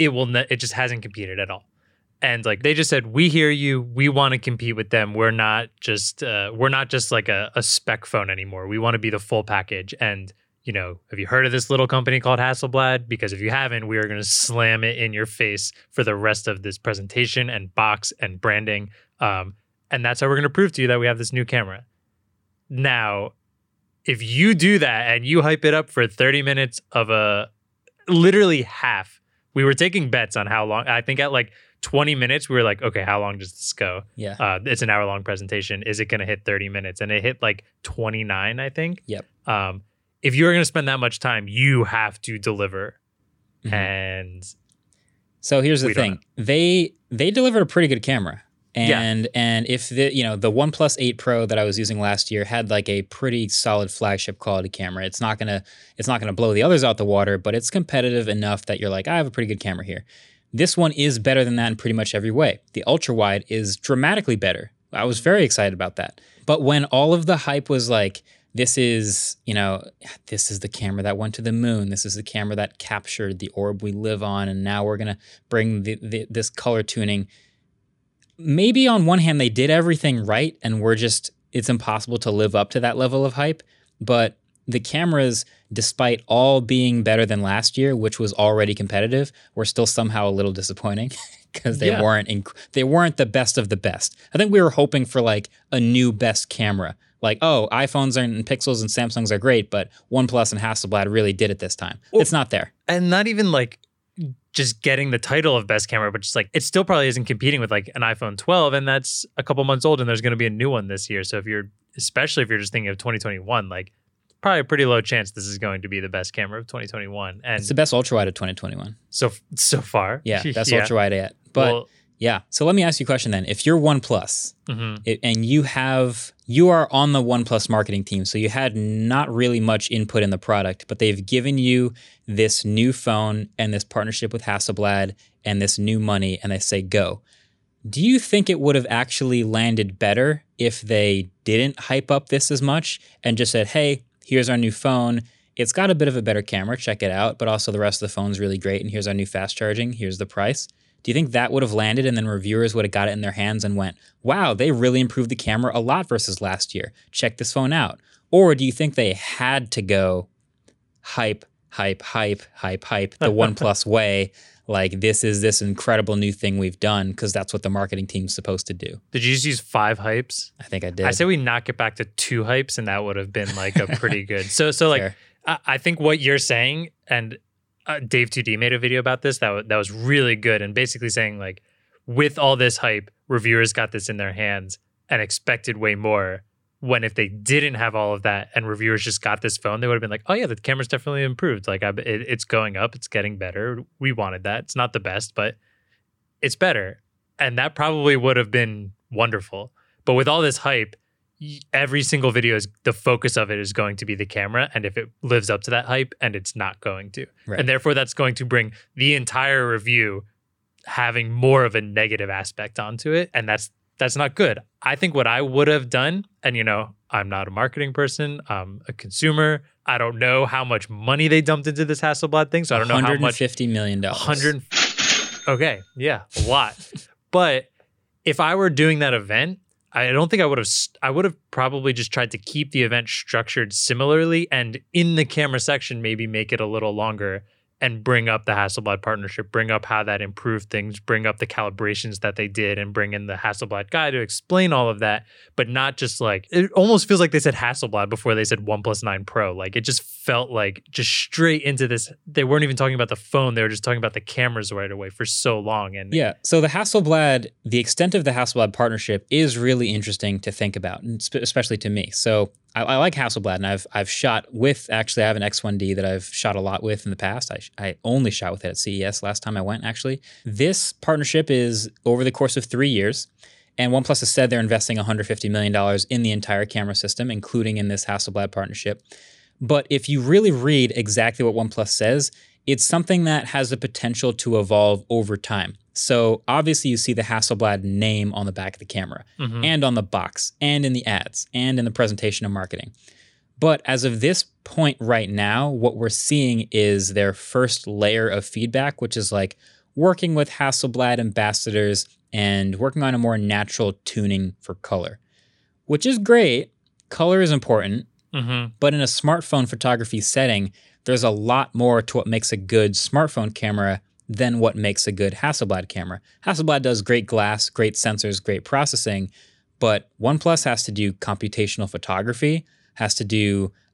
it just hasn't competed at all. And like they just said, we hear you. We want to compete with them. We're not just like a spec phone anymore. We want to be the full package. And have you heard of this little company called Hasselblad? Because if you haven't, we are going to slam it in your face for the rest of this presentation and box and branding. And that's how we're going to prove to you that we have this new camera. Now, if you do that and you hype it up for 30 minutes of literally half, we were taking bets on how long. I think at like 20 minutes, we were like, okay, how long does this go? Yeah. It's an hour-long presentation. Is it going to hit 30 minutes? And it hit like 29, I think. Yep. If you're going to spend that much time, you have to deliver. Mm-hmm. And so here's the thing. They delivered a pretty good camera. And if the OnePlus 8 Pro that I was using last year had like a pretty solid flagship quality camera, it's not gonna blow the others out the water, but it's competitive enough that you're like, I have a pretty good camera here. This one is better than that in pretty much every way. The ultra wide is dramatically better. I was very excited about that. But when all of the hype was like, this is the camera that went to the moon. This is the camera that captured the orb we live on, and now we're gonna bring this color tuning. Maybe on one hand, they did everything right and it's impossible to live up to that level of hype. But the cameras, despite all being better than last year, which was already competitive, were still somehow a little disappointing because they weren't the best of the best. I think we were hoping for like a new best camera. Like, oh, iPhones and Pixels and Samsungs are great, but OnePlus and Hasselblad really did it this time. It's not there. And not even like just getting the title of best camera, but just like it still probably isn't competing with like an iPhone 12, and that's a couple months old, and there's going to be a new one this year. So especially if you're just thinking of 2021, like probably a pretty low chance this is going to be the best camera of 2021. And it's the best ultra wide of 2021 so far. Yeah, best ultra wide yet. But so let me ask you a question then. If you're OnePlus and you are on the OnePlus marketing team, so you had not really much input in the product, but they've given you this new phone and this partnership with Hasselblad and this new money, and they say go. Do you think it would have actually landed better if they didn't hype up this as much and just said, hey, here's our new phone. It's got a bit of a better camera, check it out, but also the rest of the phone's really great, and here's our new fast charging, here's the price. Do you think that would have landed and then reviewers would have got it in their hands and went, wow, they really improved the camera a lot versus last year. Check this phone out. Or do you think they had to go hype the OnePlus way, like this is this incredible new thing we've done because that's what the marketing team's supposed to do? Did you just use 5 hypes? I think I did. I say we knock it back to 2 hypes, and that would have been like a pretty good. So like, I think what you're saying, and Dave 2D made a video about this that was really good, and basically saying like, with all this hype, reviewers got this in their hands and expected way more. When if they didn't have all of that and reviewers just got this phone, they would have been like, oh yeah, the camera's definitely improved. Like it's going up, it's getting better. We wanted that. It's not the best, but it's better. And that probably would have been wonderful. But with all this hype, every single video the focus of it is going to be the camera, and if it lives up to that hype, and it's not going to. Right. And therefore that's going to bring the entire review having more of a negative aspect onto it, and that's not good. I think what I would have done, and I'm not a marketing person, I'm a consumer. I don't know how much money they dumped into this Hasselblad thing, so I don't know how much. $150 million. Okay, yeah, a lot. But if I were doing that event, I don't think I would have probably just tried to keep the event structured similarly, and in the camera section, maybe make it a little longer and bring up the Hasselblad partnership, bring up how that improved things, bring up the calibrations that they did, and bring in the Hasselblad guy to explain all of that, but not just like, it almost feels like they said Hasselblad before they said OnePlus 9 Pro. Like it just felt like just straight into this. They weren't even talking about the phone. They were just talking about the cameras right away for so long. And yeah, so the extent of the Hasselblad partnership is really interesting to think about, and especially to me. So I like Hasselblad, and I've shot with, actually I have an X1D that I've shot a lot with in the past. I only shot with it at CES last time I went, actually. This partnership is over the course of 3 years, and OnePlus has said they're investing $150 million in the entire camera system, including in this Hasselblad partnership. But if you really read exactly what OnePlus says, it's something that has the potential to evolve over time. So obviously you see the Hasselblad name on the back of the camera and on the box and in the ads and in the presentation and marketing. But as of this point right now, what we're seeing is their first layer of feedback, which is like working with Hasselblad ambassadors and working on a more natural tuning for color, which is great. Color is important, but in a smartphone photography setting, there's a lot more to what makes a good smartphone camera than what makes a good Hasselblad camera. Hasselblad does great glass, great sensors, great processing, but OnePlus has to do computational photography, has to do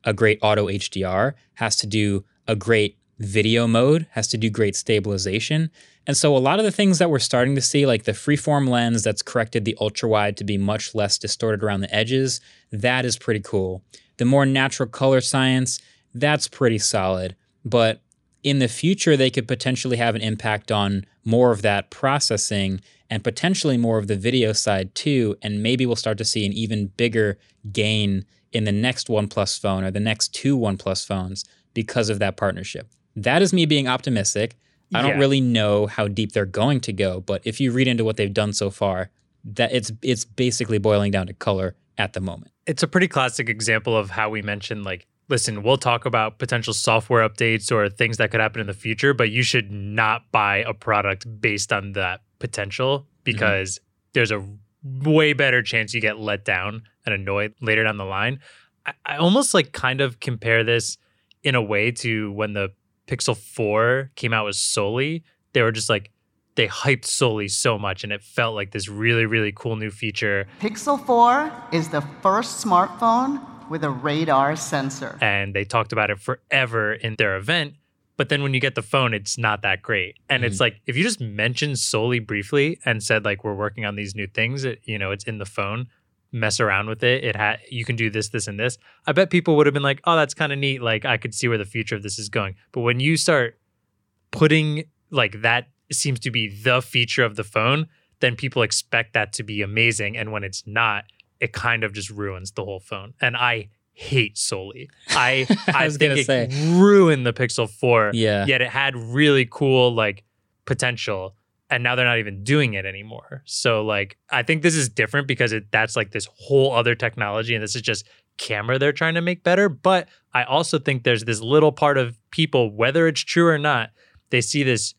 a great auto HDR, has to do a great video mode, has to do great stabilization. And so a lot of the things that we're starting to see, like the freeform lens that's corrected the ultra wide to be much less distorted around the edges, that is pretty cool. The more natural color science, that's pretty solid. But in the future, they could potentially have an impact on more of that processing and potentially more of the video side too. And maybe we'll start to see an even bigger gain in the next OnePlus phone or the next 2 OnePlus phones because of that partnership. That is me being optimistic. I don't really know how deep they're going to go, but if you read into what they've done so far, that it's basically boiling down to color at the moment. It's a pretty classic example of how we mentioned, like, listen, we'll talk about potential software updates or things that could happen in the future, but you should not buy a product based on that potential because there's a way better chance you get let down and annoyed later down the line. I almost like kind of compare this in a way to when the Pixel 4 came out with Soli. They were just like, they hyped Soli so much and it felt like this really, really cool new feature. Pixel 4 is the first smartphone with a radar sensor. And they talked about it forever in their event. But then when you get the phone, it's not that great. And it's like, if you just mentioned Soli briefly and said like, we're working on these new things, it's in the phone, mess around with it. You can do this, this, and this. I bet people would have been like, oh, that's kind of neat. Like I could see where the future of this is going. But when you start putting like that seems to be the feature of the phone, then people expect that to be amazing. And when it's not, it kind of just ruins the whole phone. And I hate Soli. I think it ruined the Pixel 4. Yeah. Yet it had really cool like potential. And now they're not even doing it anymore. So like, I think this is different because that's like this whole other technology and this is just camera they're trying to make better. But I also think there's this little part of people, whether it's true or not, they see this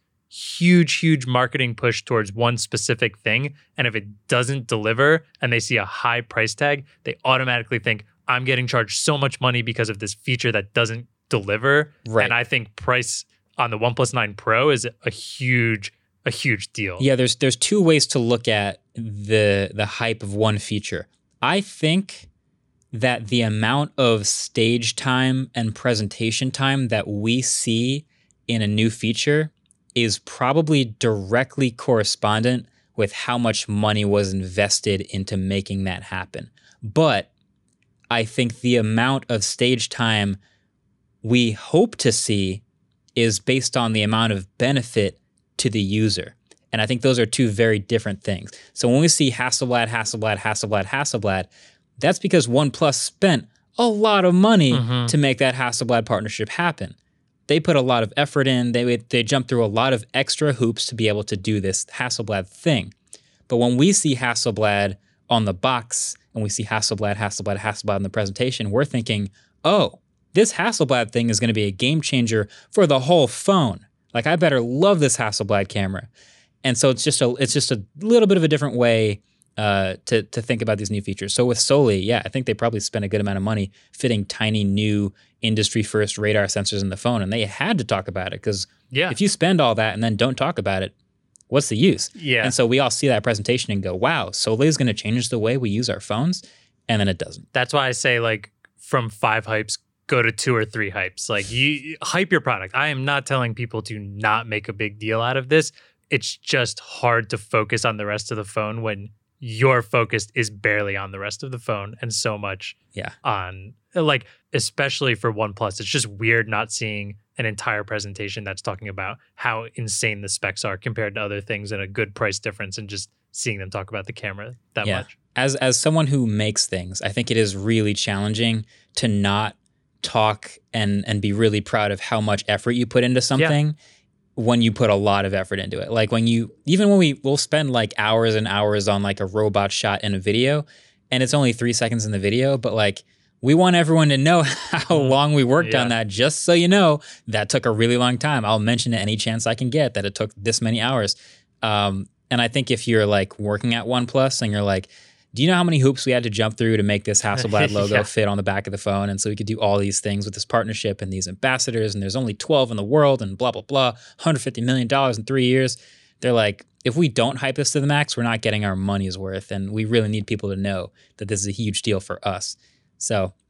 huge marketing push towards one specific thing. And if it doesn't deliver and they see a high price tag, they automatically think, I'm getting charged so much money because of this feature that doesn't deliver. Right. And I think price on the OnePlus 9 Pro is a huge deal. Yeah, there's 2 ways to look at the hype of one feature. I think that the amount of stage time and presentation time that we see in a new feature is probably directly correspondent with how much money was invested into making that happen. But I think the amount of stage time we hope to see is based on the amount of benefit to the user. And I think those are 2 very different things. So when we see Hasselblad, that's because OnePlus spent a lot of money to make that Hasselblad partnership happen. They put a lot of effort in. They jumped through a lot of extra hoops to be able to do this Hasselblad thing. But when we see Hasselblad on the box and we see Hasselblad in the presentation, we're thinking, oh, this Hasselblad thing is going to be a game changer for the whole phone. Like, I better love this Hasselblad camera. And so it's just a little bit of a different way to think about these new features. So with Soli, yeah, I think they probably spent a good amount of money fitting tiny new industry-first radar sensors in the phone, and they had to talk about it because if you spend all that and then don't talk about it, what's the use? Yeah. And so we all see that presentation and go, wow, Soli is going to change the way we use our phones, and then it doesn't. That's why I say, like, from 5 hypes, go to 2 or 3 hypes. Like, you hype your product. I am not telling people to not make a big deal out of this. It's just hard to focus on the rest of the phone when your focus is barely on the rest of the phone and so much on, like, especially for OnePlus. It's just weird not seeing an entire presentation that's talking about how insane the specs are compared to other things and a good price difference, and just seeing them talk about the camera that much. As someone who makes things, I think it is really challenging to not talk and be really proud of how much effort you put into something when you put a lot of effort into it. Like when we'll spend like hours and hours on like a robot shot in a video, and it's only 3 seconds in the video, but like we want everyone to know how long we worked on that, just so you know that took a really long time. I'll mention it any chance I can get that it took this many hours. And I think if you're like working at OnePlus and you're like, do you know how many hoops we had to jump through to make this Hasselblad logo fit on the back of the phone? And so we could do all these things with this partnership and these ambassadors, and there's only 12 in the world and blah, blah, blah, $150 million in 3 years. They're like, if we don't hype this to the max, we're not getting our money's worth. And we really need people to know that this is a huge deal for us. So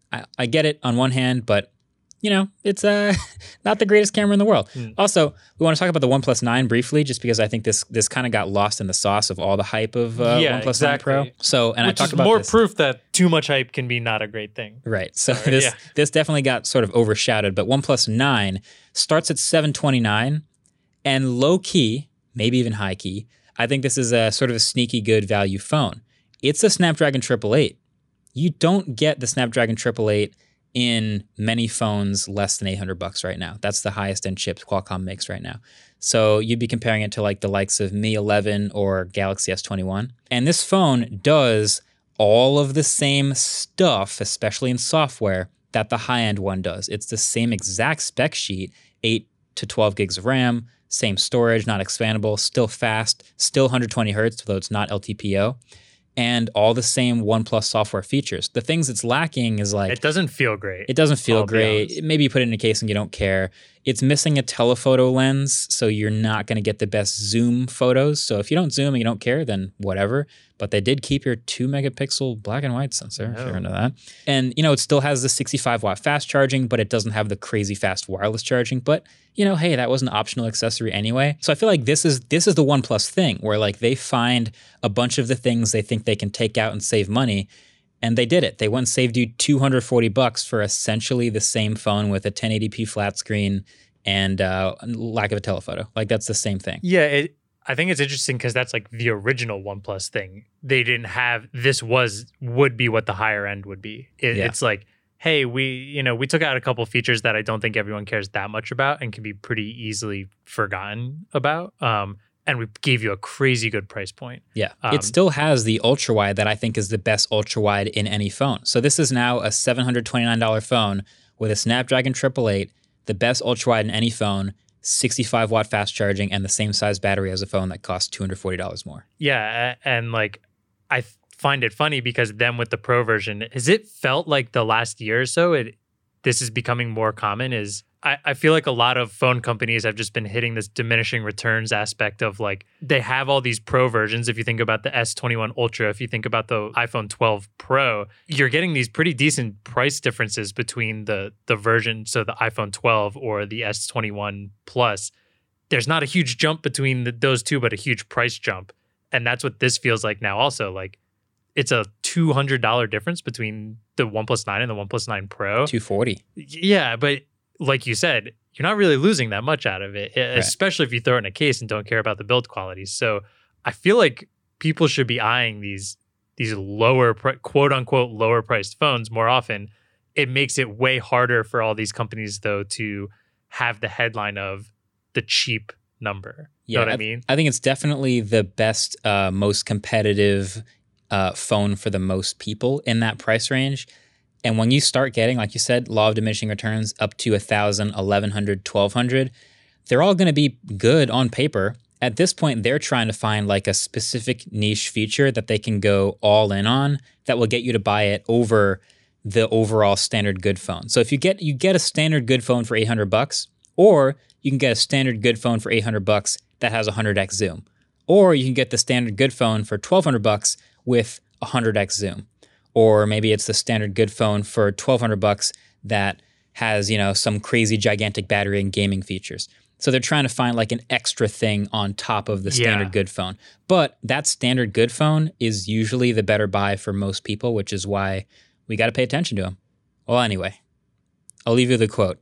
I get it on one hand, but it's not the greatest camera in the world. Also, we want to talk about the OnePlus 9 briefly, just because I think this kind of got lost in the sauce of all the hype of OnePlus 9 Pro. So, and Which I talked about more this. proof that too much hype can be not a great thing. Right. So this definitely got sort of overshadowed. But OnePlus 9 starts at $729, and low key, maybe even high key, I think this is a sort of a sneaky good value phone. It's a Snapdragon 888. You don't get the Snapdragon 888 in many phones less than $800 right now. That's the highest end chips Qualcomm makes right now. So you'd be comparing it to like the likes of Mi 11 or Galaxy S21. And this phone does all of the same stuff, especially in software, that the high-end one does. It's the same exact spec sheet, 8 to 12 gigs of RAM, same storage, not expandable, still fast, still 120 hertz, though it's not LTPO. And all the same OnePlus software features. The things it's lacking is like... It doesn't feel great. It doesn't feel great. Maybe you put it in a case and you don't care. It's missing a telephoto lens, so you're not going to get the best zoom photos. So if you don't zoom and you don't care, then whatever. But they did keep your 2-megapixel black and white sensor, if you're into that. And, it still has the 65-watt fast charging, but it doesn't have the crazy fast wireless charging. But, hey, that was an optional accessory anyway. So I feel like this is the OnePlus thing, where like they find a bunch of the things they think they can take out and save money, and they did it. They went and saved you $240 for essentially the same phone with a 1080p flat screen and lack of a telephoto. Like, that's the same thing. Yeah, I think it's interesting because that's like the original OnePlus thing. They didn't have, this would be what the higher end would be. It's like, hey, we took out a couple features that I don't think everyone cares that much about and can be pretty easily forgotten about. And we gave you a crazy good price point. Yeah. It still has the ultra wide that I think is the best ultra wide in any phone. So this is now a $729 phone with a Snapdragon 888, the best ultra wide in any phone, 65-watt fast charging, and the same size battery as a phone that costs $240 more. Yeah, and like I find it funny because then with the Pro version, has it felt like the last year or so this is becoming more common? I feel like a lot of phone companies have just been hitting this diminishing returns aspect of like they have all these Pro versions. If you think about the S21 Ultra, if you think about the iPhone 12 Pro, you're getting these pretty decent price differences between the version, so the iPhone 12 or the S21 Plus. There's not a huge jump between those two, but a huge price jump. And that's what this feels like now also. Like it's a $200 difference between the OnePlus 9 and the OnePlus 9 Pro. $240. Yeah, but like you said, you're not really losing that much out of it, especially if you throw it in a case and don't care about the build quality. So I feel like people should be eyeing these lower, quote unquote, lower priced phones more often. It makes it way harder for all these companies, though, to have the headline of the cheap number. Yeah, know what I mean? I think it's definitely the best, most competitive phone for the most people in that price range. And when you start getting, like you said, law of diminishing returns up to $1,000, $1,100, $1,200, they're all going to be good on paper. At this point, they're trying to find like a specific niche feature that they can go all in on that will get you to buy it over the overall standard good phone. So if you get a standard good phone for $800, or you can get a standard good phone for $800 that has 100x zoom, or you can get the standard good phone for $1,200 with 100x zoom. Or maybe it's the standard good phone for $1,200 that has, some crazy gigantic battery and gaming features. So they're trying to find like an extra thing on top of the standard good phone. But that standard good phone is usually the better buy for most people, which is why we got to pay attention to them. Well, anyway, I'll leave you the quote.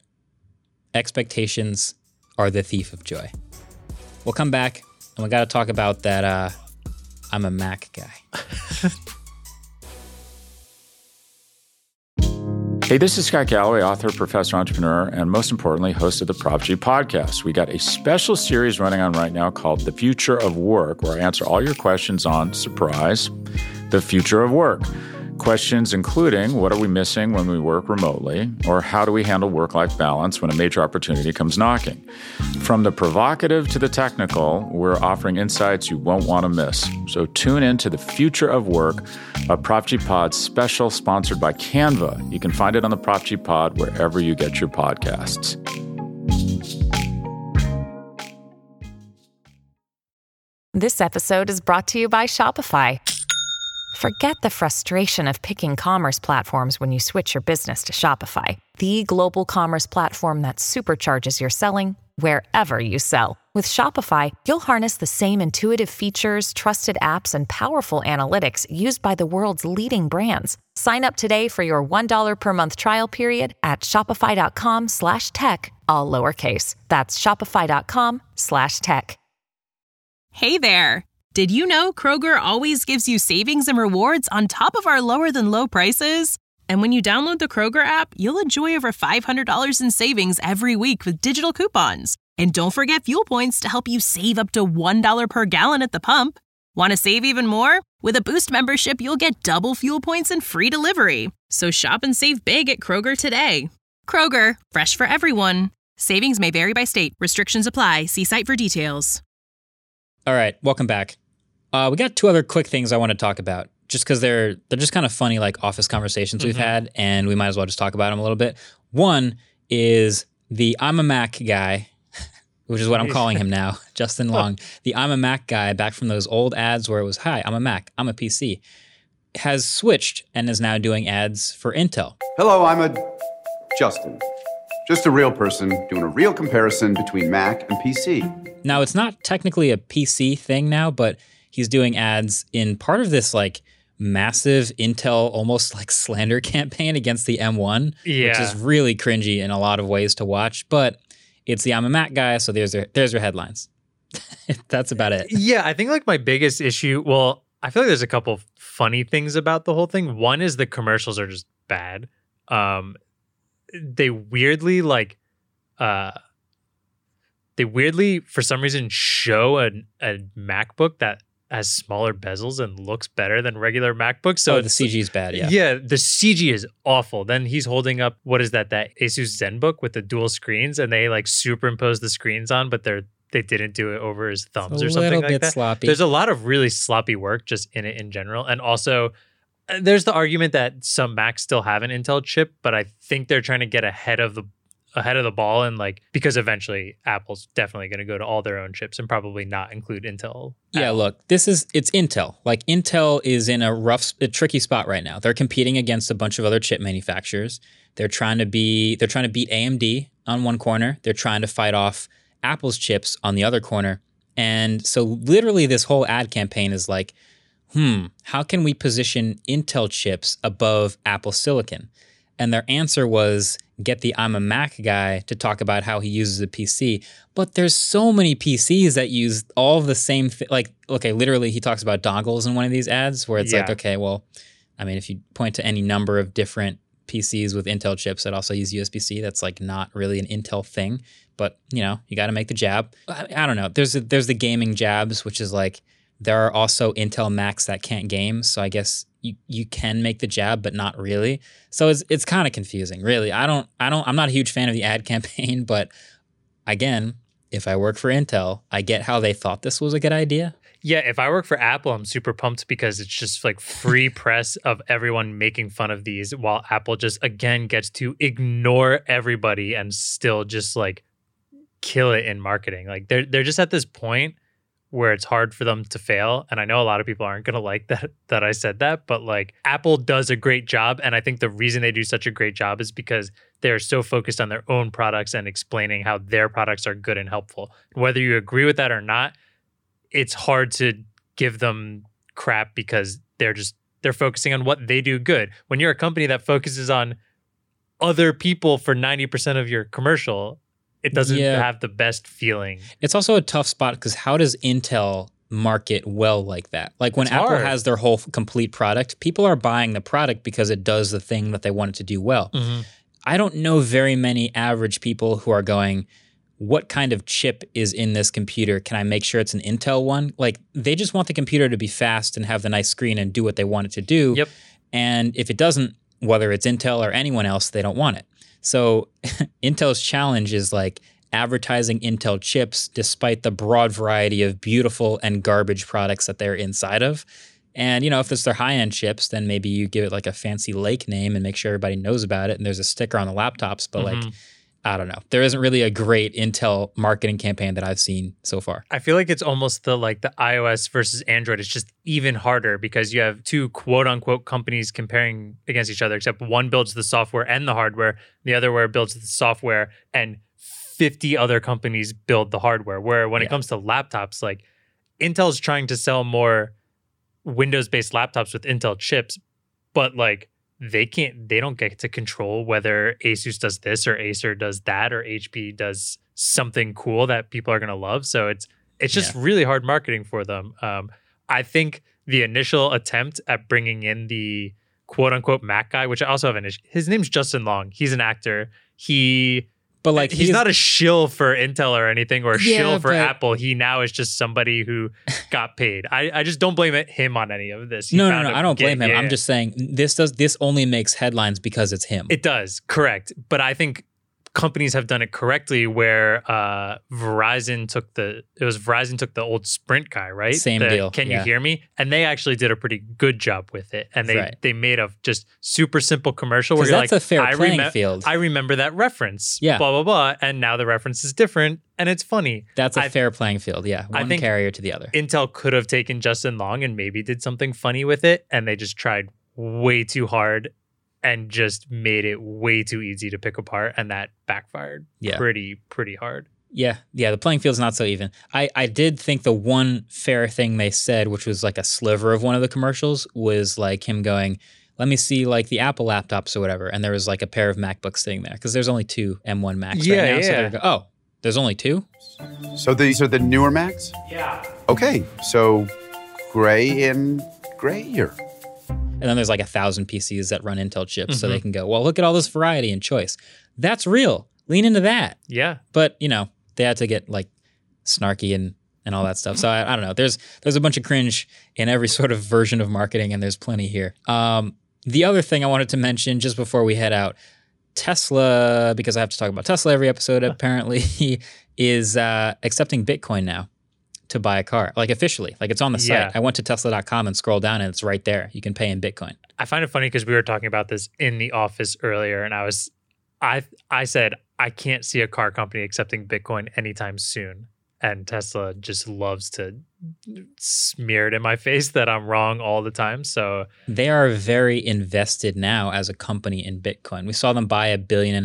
Expectations are the thief of joy. We'll come back and we got to talk about that I'm a Mac guy. Hey, this is Scott Galloway, author, professor, entrepreneur, and most importantly, host of the Prop G podcast. We got a special series running on right now called The Future of Work, where I answer all your questions on, surprise, the future of work. Questions including, what are we missing when we work remotely? Or how do we handle work-life balance when a major opportunity comes knocking? From the provocative to the technical, we're offering insights you won't want to miss. So tune in to The Future of Work, a Prop G Pod special sponsored by Canva. You can find it on the Prop G Pod wherever you get your podcasts. This episode is brought to you by Shopify. Forget the frustration of picking commerce platforms when you switch your business to Shopify, the global commerce platform that supercharges your selling wherever you sell. With Shopify, you'll harness the same intuitive features, trusted apps, and powerful analytics used by the world's leading brands. Sign up today for your $1 per month trial period at shopify.com/tech, all lowercase. That's shopify.com/tech. Hey there! Did you know Kroger always gives you savings and rewards on top of our lower than low prices? And when you download the Kroger app, you'll enjoy over $500 in savings every week with digital coupons. And don't forget fuel points to help you save up to $1 per gallon at the pump. Want to save even more? With a Boost membership, you'll get double fuel points and free delivery. So shop and save big at Kroger today. Kroger, fresh for everyone. Savings may vary by state. Restrictions apply. See site for details. All right, welcome back. We got two other quick things I want to talk about, just because they're just kind of funny, like office conversations we've had, and we might as well just talk about them a little bit. One is the I'm a Mac guy, which is what I'm calling him now, Justin Long. The I'm a Mac guy, back from those old ads where it was, hi, I'm a Mac, I'm a PC, has switched and is now doing ads for Intel. Hello, I'm a Justin. Just a real person doing a real comparison between Mac and PC. Now, it's not technically a PC thing now, but he's doing ads in part of this like massive Intel almost like slander campaign against the M1, which is really cringy in a lot of ways to watch. But it's the I'm a Mac guy, so there's your headlines. That's about it. Yeah, I think like my biggest issue, well, I feel like there's a couple funny things about the whole thing. One is the commercials are just bad. They weirdly for some reason show a MacBook that has smaller bezels and looks better than regular MacBooks. So the CG is bad, yeah. Yeah, the CG is awful. Then he's holding up, what is that Asus ZenBook with the dual screens, and they like superimpose the screens on, but they didn't do it over his thumbs or something like that. A little bit sloppy. There's a lot of really sloppy work just in it in general. And also, there's the argument that some Macs still have an Intel chip, but I think they're trying to get ahead of the ball, and like, because eventually Apple's definitely going to go to all their own chips and probably not include Intel. Yeah, look, it's Intel. Like, Intel is in a tricky spot right now. They're competing against a bunch of other chip manufacturers. They're trying to beat AMD on one corner. They're trying to fight off Apple's chips on the other corner. And so literally this whole ad campaign is like, how can we position Intel chips above Apple Silicon? And their answer was, get the I'm a Mac guy to talk about how he uses a PC. But there's so many PCs that use all of the same like, okay, literally he talks about dongles in one of these ads where it's like, okay, well, I mean, if you point to any number of different PCs with Intel chips that also use USB-C, that's like not really an Intel thing. But, you know, you got to make the jab. I don't know. There's the gaming jabs, which is like, there are also Intel Macs that can't game. So I guess you can make the jab, but not really. So it's kind of confusing, really. I'm not a huge fan of the ad campaign, but again, if I work for Intel, I get how they thought this was a good idea. Yeah, if I work for Apple, I'm super pumped because it's just like free press of everyone making fun of these, while Apple just again gets to ignore everybody and still just like kill it in marketing. Like they're just at this point where it's hard for them to fail. And I know a lot of people aren't going to like that I said that, but like Apple does a great job. And I think the reason they do such a great job is because they're so focused on their own products and explaining how their products are good and helpful. Whether you agree with that or not, it's hard to give them crap because they're focusing on what they do good. When you're a company that focuses on other people for 90% of your commercial, it doesn't have the best feeling. It's also a tough spot because how does Intel market well like that? Like when Apple has their whole complete product, people are buying the product because it does the thing that they want it to do well. Mm-hmm. I don't know very many average people who are going, what kind of chip is in this computer? Can I make sure it's an Intel one? Like they just want the computer to be fast and have the nice screen and do what they want it to do. Yep. And if it doesn't, whether it's Intel or anyone else, they don't want it. So Intel's challenge is like advertising Intel chips despite the broad variety of beautiful and garbage products that they're inside of. And, you know, if it's their high-end chips, then maybe you give it like a fancy Lake name and make sure everybody knows about it and there's a sticker on the laptops. But like, I don't know. There isn't really a great Intel marketing campaign that I've seen so far. I feel like it's almost the iOS versus Android. It's just even harder because you have two quote unquote companies comparing against each other, except one builds the software and the hardware. The other builds the software and 50 other companies build the hardware. Where when it comes to laptops, like Intel's trying to sell more Windows-based laptops with Intel chips, but like they don't get to control whether Asus does this or Acer does that or HP does something cool that people are going to love. So it's just really hard marketing for them. I think the initial attempt at bringing in the quote unquote Mac guy, which I also have an issue. His name's Justin Long. He's an actor. But like he's not a shill for Intel or anything, or a shill for Apple. He now is just somebody who got paid. I just don't blame him on any of this. No, I don't blame him. I'm just saying this only makes headlines because it's him. It does, correct. But I think companies have done it correctly where Verizon took the old Sprint guy, right? Same deal. Can you hear me? And they actually did a pretty good job with it. And they made a just super simple commercial where you're that's a fair playing field. I remember that reference. Yeah. Blah, blah, blah. And now the reference is different and it's funny. That's a fair playing field. Yeah. One carrier to the other. Intel could have taken Justin Long and maybe did something funny with it. And they just tried way too hard and just made it way too easy to pick apart, and that backfired pretty hard. Yeah, the playing field's not so even. I did think the one fair thing they said, which was like a sliver of one of the commercials, was like him going, let me see like the Apple laptops or whatever, and there was like a pair of MacBooks sitting there, because there's only two M1 Macs right now. So they're oh, there's only two? So these are the newer Macs? Yeah. Okay, so gray and grayer. And then there's like 1,000 PCs that run Intel chips, so they can go, well, look at all this variety and choice. That's real. Lean into that. Yeah. But, they had to get like snarky and all that stuff. So I don't know. There's a bunch of cringe in every sort of version of marketing, and there's plenty here. The other thing I wanted to mention just before we head out, Tesla, because I have to talk about Tesla every episode apparently, is accepting Bitcoin now to buy a car, like officially, like it's on the site. I went to Tesla.com and scrolled down and it's right there. You can pay in Bitcoin. I find it funny because we were talking about this in the office earlier, and I said, I can't see a car company accepting Bitcoin anytime soon. And Tesla just loves to smear it in my face that I'm wrong all the time. So they are very invested now as a company in Bitcoin. We saw them buy $1.5 billion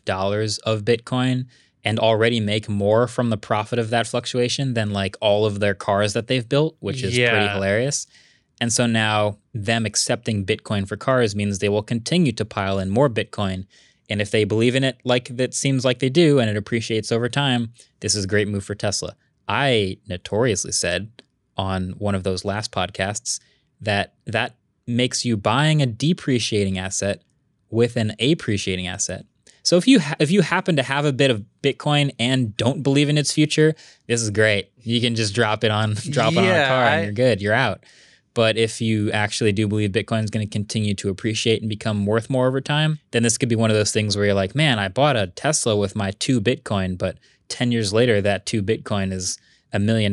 of Bitcoin and already make more from the profit of that fluctuation than like all of their cars that they've built, which is pretty hilarious. And so now them accepting Bitcoin for cars means they will continue to pile in more Bitcoin. And if they believe in it like that seems like they do and it appreciates over time, this is a great move for Tesla. I notoriously said on one of those last podcasts that makes you buying a depreciating asset with an appreciating asset. So if you happen to have a bit of Bitcoin and don't believe in its future, this is great. You can just drop it on a car and you're good. You're out. But if you actually do believe Bitcoin is going to continue to appreciate and become worth more over time, then this could be one of those things where you're like, man, I bought a Tesla with my 2 Bitcoin, but 10 years later, that 2 Bitcoin is $1 million.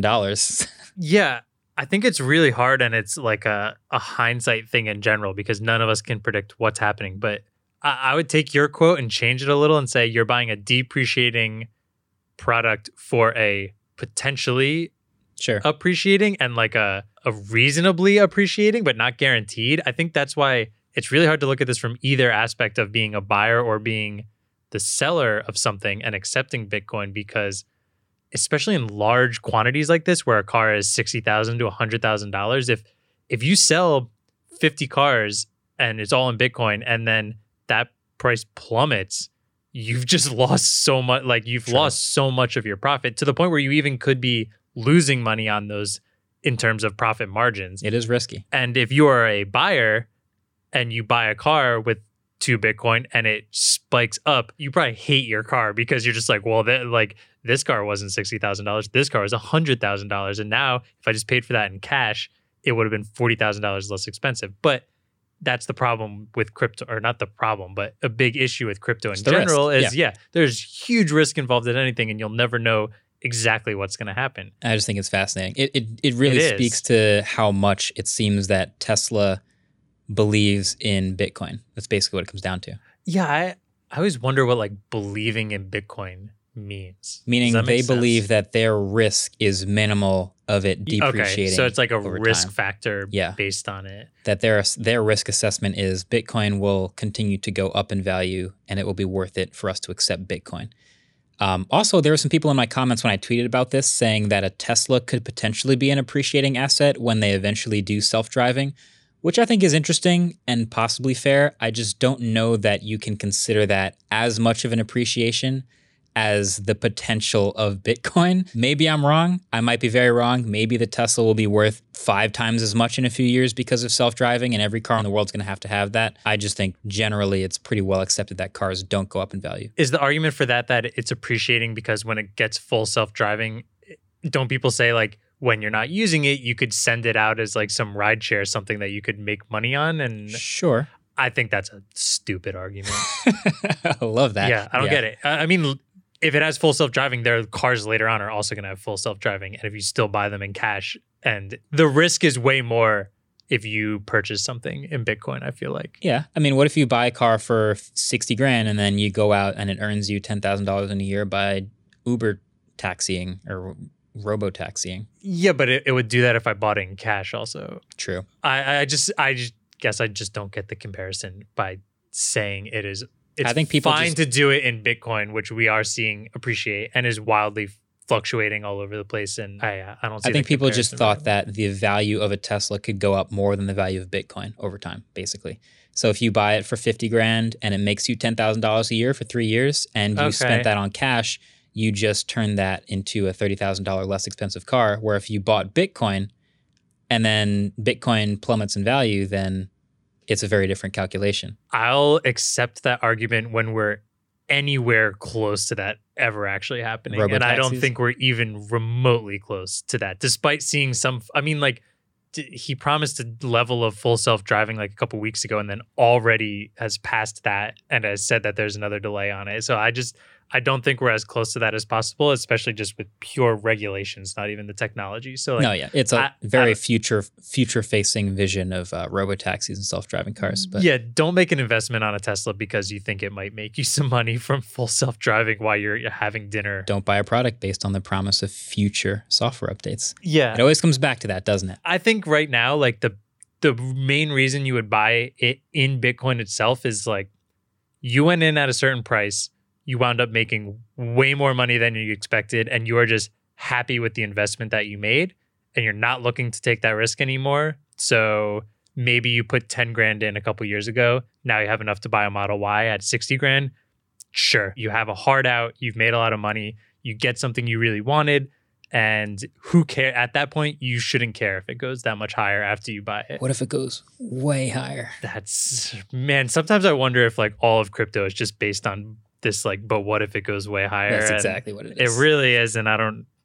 Yeah, I think it's really hard, and it's like a hindsight thing in general because none of us can predict what's happening. But I would take your quote and change it a little and say you're buying a depreciating product for a potentially appreciating and like a reasonably appreciating, but not guaranteed. I think that's why it's really hard to look at this from either aspect of being a buyer or being the seller of something and accepting Bitcoin, because especially in large quantities like this, where a car is $60,000 to $100,000, if you sell 50 cars and it's all in Bitcoin and then that price plummets, you've just lost so much. Like you've lost so much of your profit to the point where you even could be losing money on those in terms of profit margins. It is risky. And if you are a buyer and you buy a car with 2 Bitcoin and it spikes up, you probably hate your car because you're just like, well, this car wasn't $60,000. This car was $100,000. And now if I just paid for that in cash, it would have been $40,000 less expensive. But that's the problem with crypto, or not the problem, but a big issue with crypto in general is, there's huge risk involved in anything and you'll never know exactly what's going to happen. I just think it's fascinating. It really speaks to how much it seems that Tesla believes in Bitcoin. That's basically what it comes down to. Yeah, I always wonder what like believing in Bitcoin means. Meaning they believe that their risk is minimal of it depreciating. Okay, so it's like a risk time. factor based on it. That their risk assessment is Bitcoin will continue to go up in value and it will be worth it for us to accept Bitcoin. Also, there were some people in my comments when I tweeted about this saying that a Tesla could potentially be an appreciating asset when they eventually do self-driving, which I think is interesting and possibly fair. I just don't know that you can consider that as much of an appreciation as the potential of Bitcoin. Maybe I'm wrong. I might be very wrong. Maybe the Tesla will be worth 5 times as much in a few years because of self-driving, and every car in the world is going to have that. I just think generally it's pretty well accepted that cars don't go up in value. Is the argument for that it's appreciating because when it gets full self-driving, don't people say like when you're not using it, you could send it out as like some rideshare, something that you could make money on? And sure. I think that's a stupid argument. I love that. Yeah, I don't get it. I mean, if it has full self-driving, their cars later on are also going to have full self-driving. And if you still buy them in cash, and the risk is way more if you purchase something in Bitcoin, I feel like. Yeah. I mean, what if you buy a car for 60 grand and then you go out and it earns you $10,000 in a year by Uber taxiing or robo-taxiing? Yeah, but it would do that if I bought it in cash also. True. I just guess I just don't get the comparison by saying it's I think people fine to do it in Bitcoin, which we are seeing appreciate and is wildly fluctuating all over the place. And I don't see. I think people just thought that the value of a Tesla could go up more than the value of Bitcoin over time, basically. So if you buy it for 50 grand and it makes you $10,000 a year for 3 years and you spent that on cash, you just turn that into a $30,000 less expensive car. Where if you bought Bitcoin and then Bitcoin plummets in value, then it's a very different calculation. I'll accept that argument when we're anywhere close to that ever actually happening. Robo-taxis? And I don't think we're even remotely close to that, despite seeing some, I mean, like, he promised a level of full self-driving like a couple weeks ago and then already has passed that and has said that there's another delay on it. So I don't think we're as close to that as possible, especially just with pure regulations, not even the technology. So it's a very future-facing vision of robo-taxis and self-driving cars. But yeah, don't make an investment on a Tesla because you think it might make you some money from full self-driving while you're having dinner. Don't buy a product based on the promise of future software updates. Yeah. It always comes back to that, doesn't it? I think right now, like the main reason you would buy it in Bitcoin itself is like you went in at a certain price, you wound up making way more money than you expected, and you are just happy with the investment that you made, and you're not looking to take that risk anymore. So maybe you put 10 grand in a couple years ago. Now you have enough to buy a Model Y at 60 grand. Sure, you have a hard out. You've made a lot of money. You get something you really wanted. And who cares? At that point, you shouldn't care if it goes that much higher after you buy it. What if it goes way higher? Sometimes I wonder if like all of crypto is just based on this, like, but what if it goes way higher? That's exactly what it is. It really is. And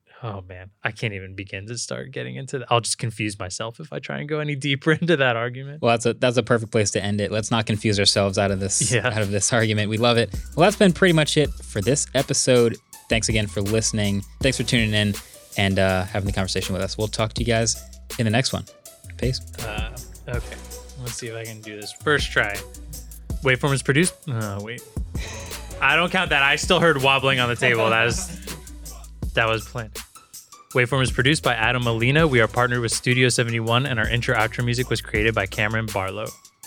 I can't even begin to start getting into that. I'll just confuse myself if I try and go any deeper into that argument. Well, that's a perfect place to end it. Let's not confuse ourselves out of this argument. We love it. Well, that's been pretty much it for this episode. Thanks again for listening. Thanks for tuning in and having the conversation with us. We'll talk to you guys in the next one. Peace. Okay. Let's see if I can do this. First try. Waveform is produced. Wait. I don't count that. I still heard wobbling on the table. That was planned. Waveform is produced by Adam Molina. We are partnered with Studio 71, and our intro-outro music was created by Cameron Barlow.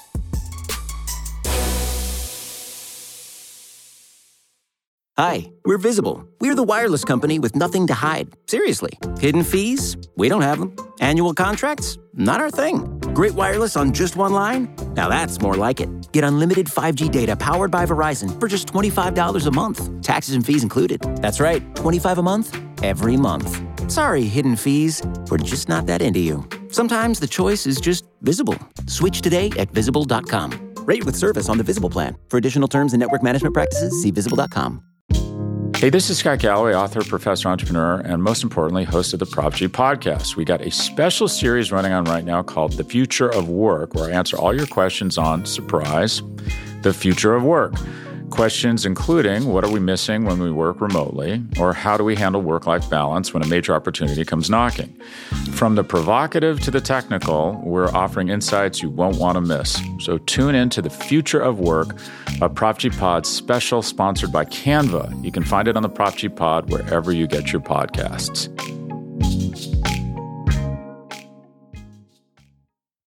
Hi, we're Visible. We're the wireless company with nothing to hide. Seriously. Hidden fees? We don't have them. Annual contracts? Not our thing. Great wireless on just one line? Now that's more like it. Get unlimited 5G data powered by Verizon for just $25 a month. Taxes and fees included. That's right, $25 a month, every month. Sorry, hidden fees. We're just not that into you. Sometimes the choice is just Visible. Switch today at Visible.com. Rate with service on the Visible plan. For additional terms and network management practices, see Visible.com. Hey, this is Scott Galloway, author, professor, entrepreneur, and most importantly, host of the Prop G podcast. We got a special series running on right now called The Future of Work, where I answer all your questions on, surprise, the future of work. Questions including, what are we missing when we work remotely? Or how do we handle work-life balance when a major opportunity comes knocking? From the provocative to the technical, we're offering insights you won't want to miss. So tune in to The Future of Work, a Prop G Pod special sponsored by Canva. You can find it on the Prop G Pod wherever you get your podcasts.